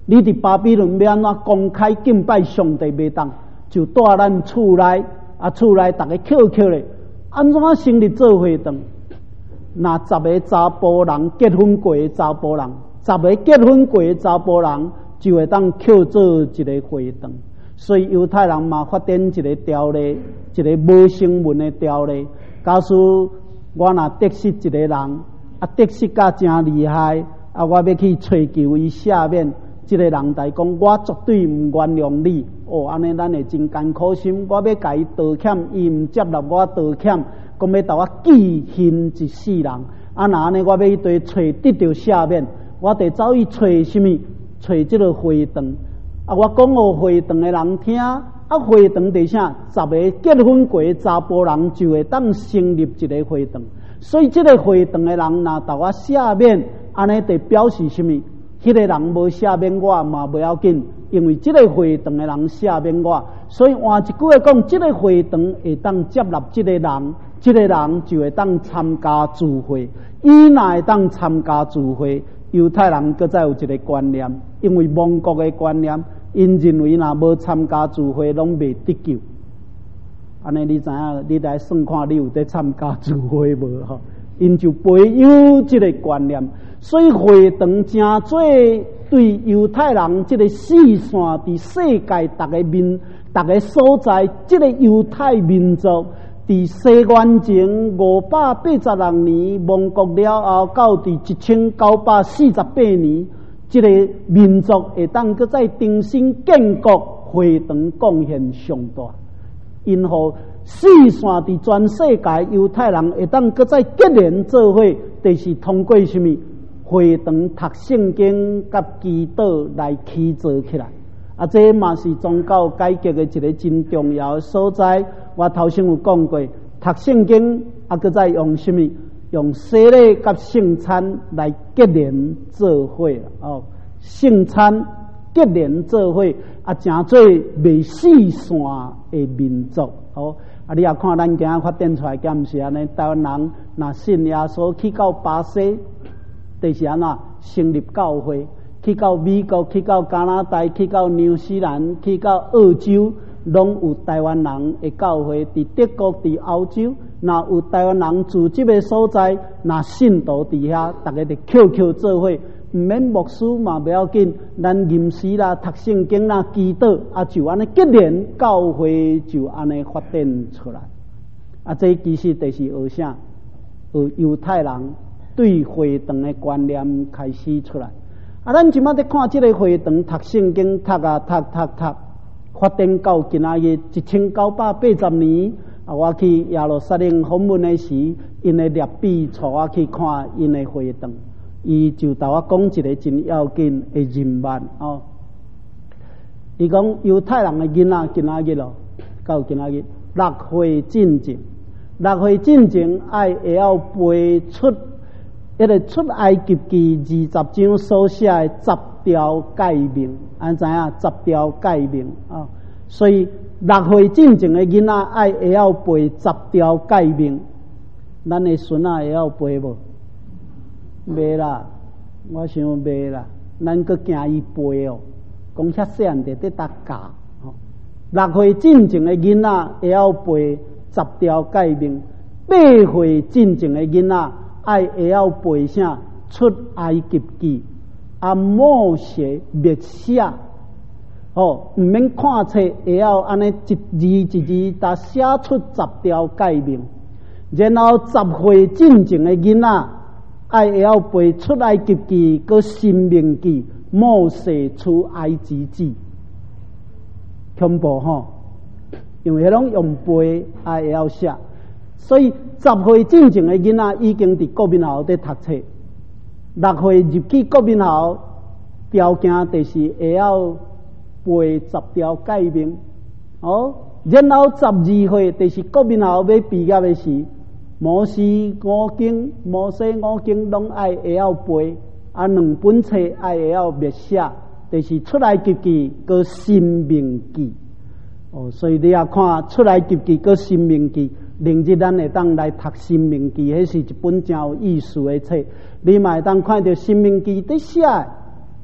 你伫巴比伦要安怎公开敬拜上帝袂当，就带咱厝内啊，厝内逐个扣扣咧，安怎成立做会堂？那十个查甫人结婚过的查甫人，十个结婚过的查甫人就会当扣做一个会堂。所以犹太人嘛发展一个条例，一个无成文的条例。假使我若得失一个人，啊得失甲真厉害，啊我要去追求伊赦免，这个人来讲，我绝对唔原谅你。哦，安尼咱会真艰苦心，我要甲伊道歉，伊唔接纳我道歉，讲要甲我记恨一世人。啊，那安尼我要去对找得到赦免，我得走去找什么？找这个会堂。啊，我讲互会堂的人听，啊，会堂伫啥？十个结婚过的查甫人就会当成立一个会堂。所以，这个会堂的人若甲我赦免，安尼得表示什么？迄、那个人无赦免我嘛不要紧，因为这个会堂的人赦免我，所以换一句话讲，这个会堂会当接纳这个人，这个人就会当参加聚会。伊若会当参加聚会，犹太人搁再有一个观念，因为蒙国的观念，因认为若无参加聚会，拢未得救。安尼你知影？你来算看，你有在参加聚会无？吼，因就培养这个观念。所以会堂真做对犹太人这个四线伫世界逐个民、逐个所在，这个犹太民族伫西元前五百八十六年亡国了后，到伫一千九百四十八年，这个民族会当搁再重新建国，会堂贡献上大。因何四线伫全世界犹太人会当搁再结连做伙，就是通过什么？会堂读圣经甲祈祷来起造起来，啊，这嘛是宗教改革的一个真重要的所在。我头先有讲过，读圣经啊，搁再用什么？用洗礼甲圣餐来结连做伙哦，圣餐结连做伙啊，真做未四线的民族哦。啊，你也看咱今仔发展出来，敢毋是安尼？台湾人若信耶稣去到巴西。就是安怎成立教会，去到美国，去到加拿大，去到纽西兰，去到澳洲，拢有台湾人的教会。伫德国、伫欧洲，若有台湾人住这个所在，若信徒伫遐，大家就扣扣做伙，毋免牧师嘛不要紧，咱吟诗啦、读圣经啦、祈祷，啊就安尼结连教会就安尼发展出来。啊，这其实就是学啥？学犹太人对会堂的观念开始出来。啊，咱即马在看这个会堂，读圣经，读啊读读读，发展到今仔日一千九百八十年。啊，我去耶路撒冷访问的时，因的列比带我去看因的会堂，伊就甲我讲一个真要紧的人物哦。伊讲犹太人的囡仔今仔日咯，到今仔日六岁进前，六岁进前爱会晓背出。一个出埃及记二十章所写的十条诫命，安知影十条诫命啊？所以六岁进前的囡仔爱会晓背十条诫命，咱的孙仔会晓背无？袂啦，我想袂啦，咱搁惊伊背哦。讲遐细汉就得搭教，六岁进前的囡仔会晓背十条诫命，八岁进前的囡仔。爱会晓背啥出埃及记，啊摩西密写，哦，毋免看册，会晓安尼一字一字，达写出十条诫命。然后十岁进前的囡仔，爱会晓背出埃及记，佮申命记，摩西出埃及记，恐怖吼！因为迄拢用背，爱会晓写。所以十岁进前的囡仔已经伫国民校在读册，六岁入去国民校，条件就是会晓背十条诫命。哦，然后十二岁就是国民校要毕业的时，摩西五经、摩西五经拢爱会晓背，啊，两本册爱会晓默写，就是出埃及记佮申命记。哦，所以你也看出埃及记佮申命记。明日咱会当来读《申命记》，迄是一本真有意思的册。你嘛会当看到《申命记》伫写，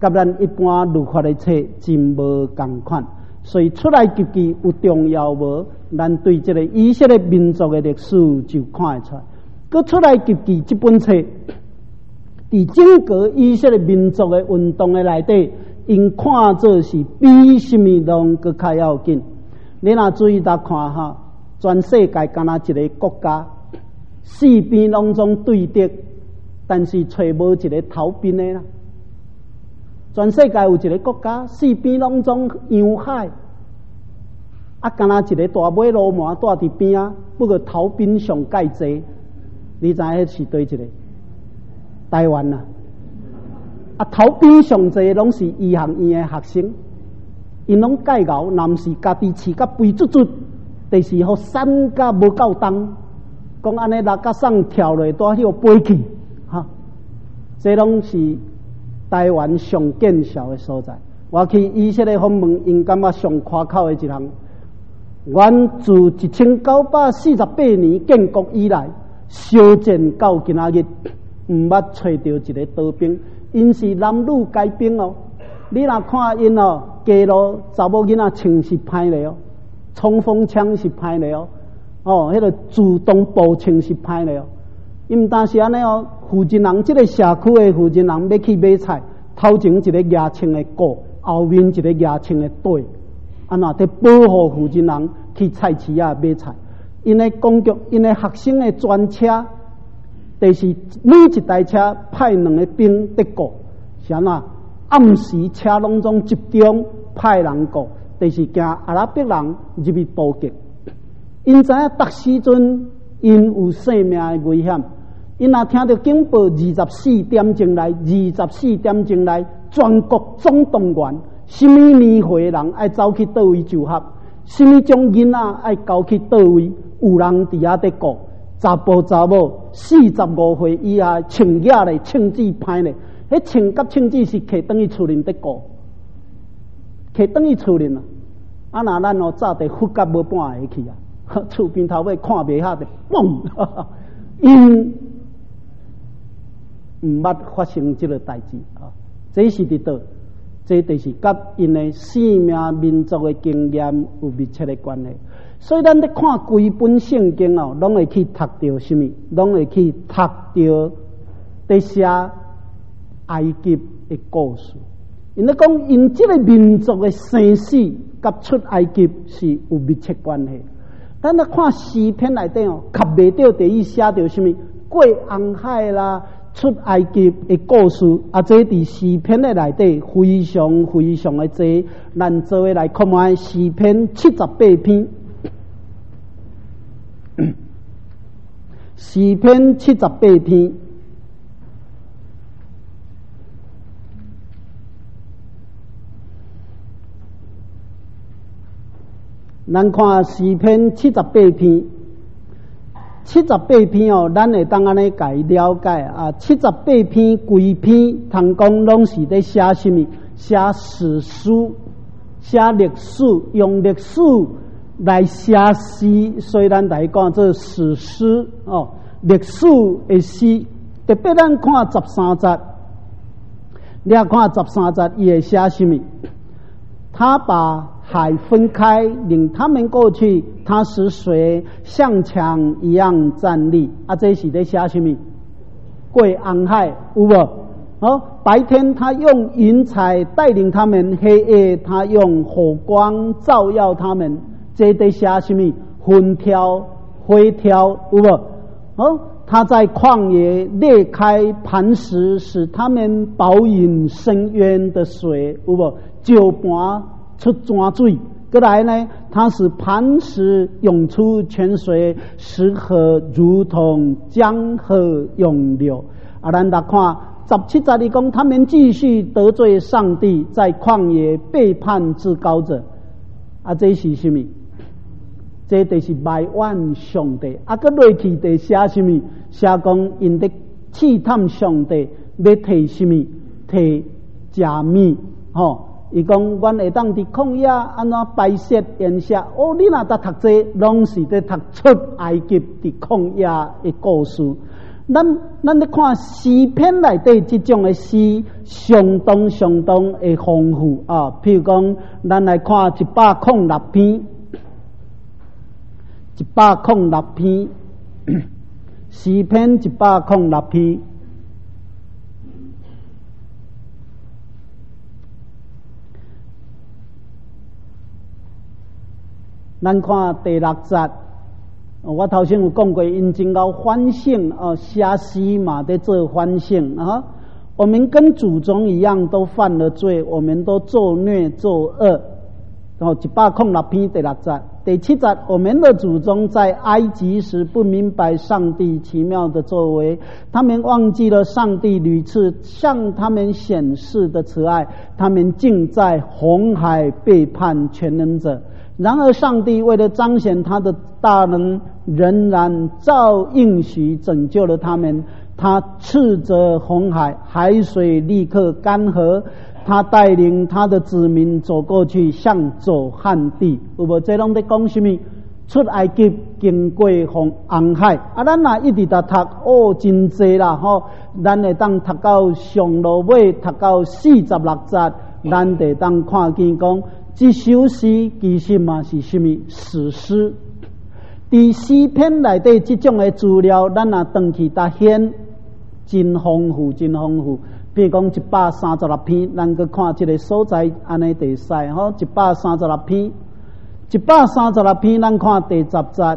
甲咱一般律法的册真无共款。所以出埃及记有重要无？咱对这个以色列民族的历史就看得出来。佮出埃及记这本册，伫整个以色列民族的运动的内底，因看做是比什么拢佮较要紧。你若注意来看哈，全世界敢若一个国家，四边拢总对敌，但是找无一个投兵的啦。全世界有一个国家，四边拢总洋海，啊，敢若一个大马路马住伫边啊，不过投兵上介济。你知迄是对一个台湾啊？啊，投兵上济拢是医学院的学生，因拢介绍，男是家己饲甲肥卒卒，第是互山甲无够重，讲安尼六甲送跳落带迄个飞去，哈，这拢是台湾上见效的所在。我去以色列访问，因感觉上夸口的一项。阮自一千九百四十八年建国以来，烧战到今仔日，毋捌找到一个刀兵，因是男女皆兵哦。你若看因哦，街路查某囡仔穿是歹咧哦，冲锋枪是歹咧哦，哦，迄个自动步枪是歹咧哦。因当时安尼哦，负责人即个社区的负责人要去买菜，头前一个牙青的鼓，后面一个牙青的队，安那得保护负责人去菜市啊买菜。因的工具，因的学生的专车，就是每一台车派两个兵得过，是安那暗时车拢总集中派人过，就是惊阿拉伯人入去捕击。因知影逐时阵因有性命的危险，因若听到警报，二十四点钟来，二十四点钟来，全国总动员，什么年岁的人爱走去倒位就合，什么种囡仔爱交去倒位。有人伫遐伫顾，查甫查某四十五岁以下穿野咧，穿子歹咧，迄穿甲穿子是摕等于厝人伫顾，摕等于厝人啊！啊，那咱哦早地忽甲无半下去啊，厝边头尾看袂下就嘣，因毋捌发生即个代志啊！这是伫倒，这就是甲因的生命民族的经验有密切的关系。所以咱咧看规本圣经哦，拢会去读到什么？拢会去读到伫写埃及的故事。因咧讲，因即个民族的生死，甲出埃及是有密切关系。咱咧看诗篇内底哦，较袂到第一写到什么过红海啦、出埃及的故事，啊，这伫诗篇的内底非常非常的多。咱做位来看卖诗篇七十八篇。诗篇七十八篇，咱看诗篇七十八篇，七十八篇哦，咱会当安尼解了解啊。七十八篇规篇，通讲拢是在写什么？写史书，写历史，用历史来写诗，虽然来讲做史诗哦，历史的诗，特别咱看十三节，你要看十三节，伊会写什么？他把海分开，领他们过去，他使水像墙一样站立。啊，这是在写什么？过红海有无？哦，白天他用云彩带领他们，黑夜他用火光照耀他们。这在写什么？分挑、灰挑，有无？哦，他在旷野裂开磐石，使他们饱饮深渊的水，有无？酒盘出泉水。过来呢，他使磐石涌出泉水，使河如同江河涌流。啊，咱来看十七节里讲，他们继续得罪上帝，在旷野背叛至高者。啊，这是什么？这就是埋怨上帝。啊，搁落去地写什么？写讲因得试探上帝，要摕什么？摕食米，吼。伊讲，阮会当伫旷野安怎排泄烟霞？哦，你若搭读这，拢是在读出埃及伫旷野的故事。 咱咱咧看诗篇内底即种诶诗，相当相当诶丰富啊。譬如讲，咱来看一百零六篇，一百零六篇诗篇，一百零六篇。咱看第六节。我头先有讲过，因真够反省哦，写诗嘛在做反省啊。我们跟祖宗一样，都犯了罪，我们都作孽作恶。然后一百零六篇第六节、第七节，我们的祖宗在埃及时不明白上帝奇妙的作为，他们忘记了上帝屡次向他们显示的慈爱，他们竟在红海背叛全能者。然而上帝为了彰显他的大能，仍然照应许拯救了他们。他斥责红海，海水立刻干涸。他带领他的子民走过去，像走旱地。有无？这拢在讲什么？出埃及经过红红海。啊，咱若一直在读，哦，真济啦吼！咱会当读到上落尾，读到四十六节，咱得当看见讲。这首诗其实嘛是什么史诗？伫诗篇内底这种的资料，咱若回去搭显，真丰富，真丰富。比如讲一百三十六篇，咱去看这个所在，安尼第使吼，一百三十六篇，一百三十六篇，咱看第十节。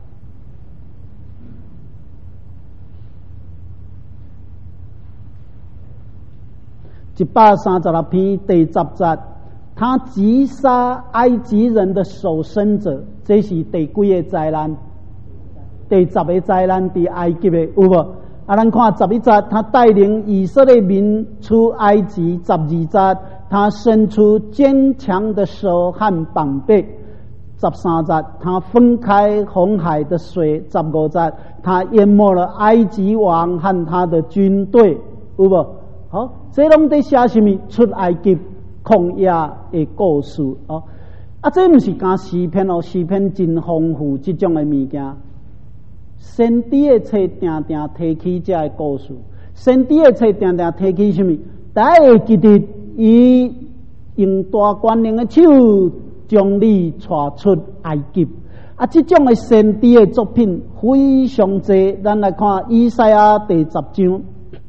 一百三十六篇第十节。他击杀埃及人的守身者，这是第几个灾难？第十个灾难伫埃及的有无？啊，咱看十一节，他带领以色列民出埃及；十二节，他伸出坚强的手和膀臂；十三节，他分开红海的水；十五节，他淹没了埃及王和他的军队，有无？好，这拢在写什么？出埃及。旷野的故事哦，啊，这不是讲诗篇哦，诗篇真丰富这种的物件。先知的册定定提起这个故事，先知的册定定提起什么？第一记得伊用大官人的手将你带出埃及。啊，这种的先知的作品非常多，咱来看以赛亚第十章。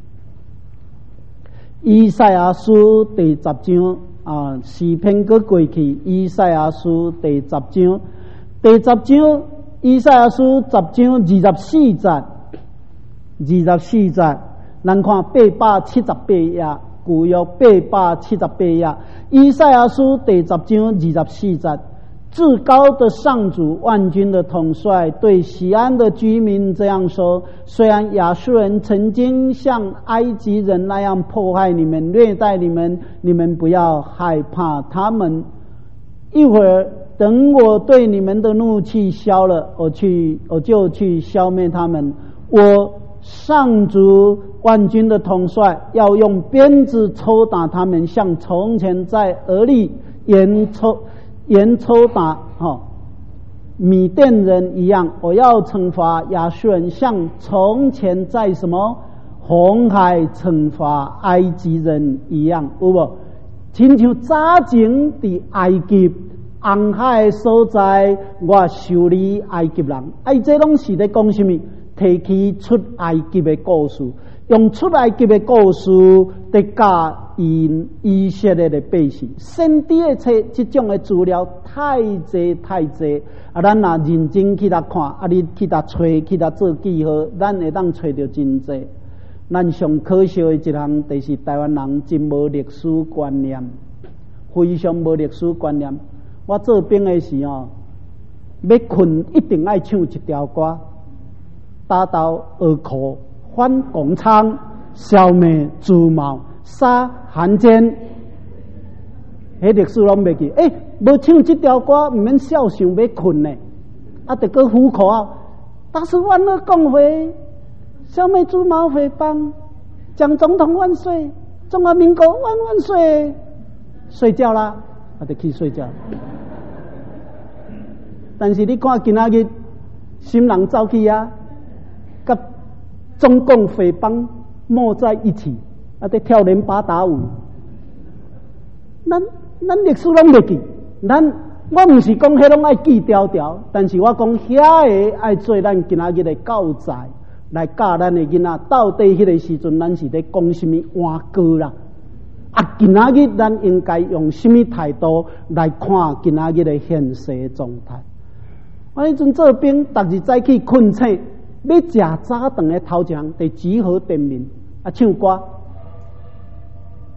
以赛亚书第十章啊，诗篇过过去。以赛亚书第十章，第十章以赛亚书十章二十四节，二十四节，咱看八百七十八页，旧约八百七十八页。以赛亚书第十章二十四节。至高的上主，万军的统帅，对西安的居民这样说：虽然亚述人曾经像埃及人那样迫害你们、虐待你们，你们不要害怕他们。一会儿，等我对你们的怒气消了，我去，我就去消灭他们。我上主万军的统帅要用鞭子抽打他们，像从前在俄利严抽。严抽打哈米甸人一样，我要惩罚亚述人，像从前在什么红海惩罚埃及人一样，有无？亲像早前伫埃及红海所在，我修理埃及人，哎，这拢是咧讲什么？提起出埃及的故事，用出埃及的故事来教因以色列的百姓。先知的册这种的资料太多太多，啊，咱若认真去来看，啊，你去来找，去来做记号，咱会当找到真多。咱上可惜的一项，就是台湾人真无历史观念，非常无历史观念。我做兵的时候，要困一定爱唱一条歌。打倒俄国，反共产，消灭朱毛，杀汉奸。迄历史拢袂记，诶、欸，无唱这条歌，毋免笑想要困呢。啊，得个虎口啊！打死万恶共匪，消灭朱毛匪帮，蒋总统万岁，中华民国万万岁！睡觉啦，啊，得去睡觉。但是你看今仔日，新人走去啊。甲中共匪帮摸在一起，啊，在跳连八打舞。咱咱历史拢袂记，咱我毋是讲迄拢爱记条条，但是我讲遐个爱做咱今仔日的教材，来教咱的囡仔到底迄个时阵咱是咧讲什么碗歌啦。啊，今仔日咱应该用什么态度来看今仔日的现实状态？我迄阵做兵，逐日早起困醒，要食早顿的头前，得集合店面啊唱歌。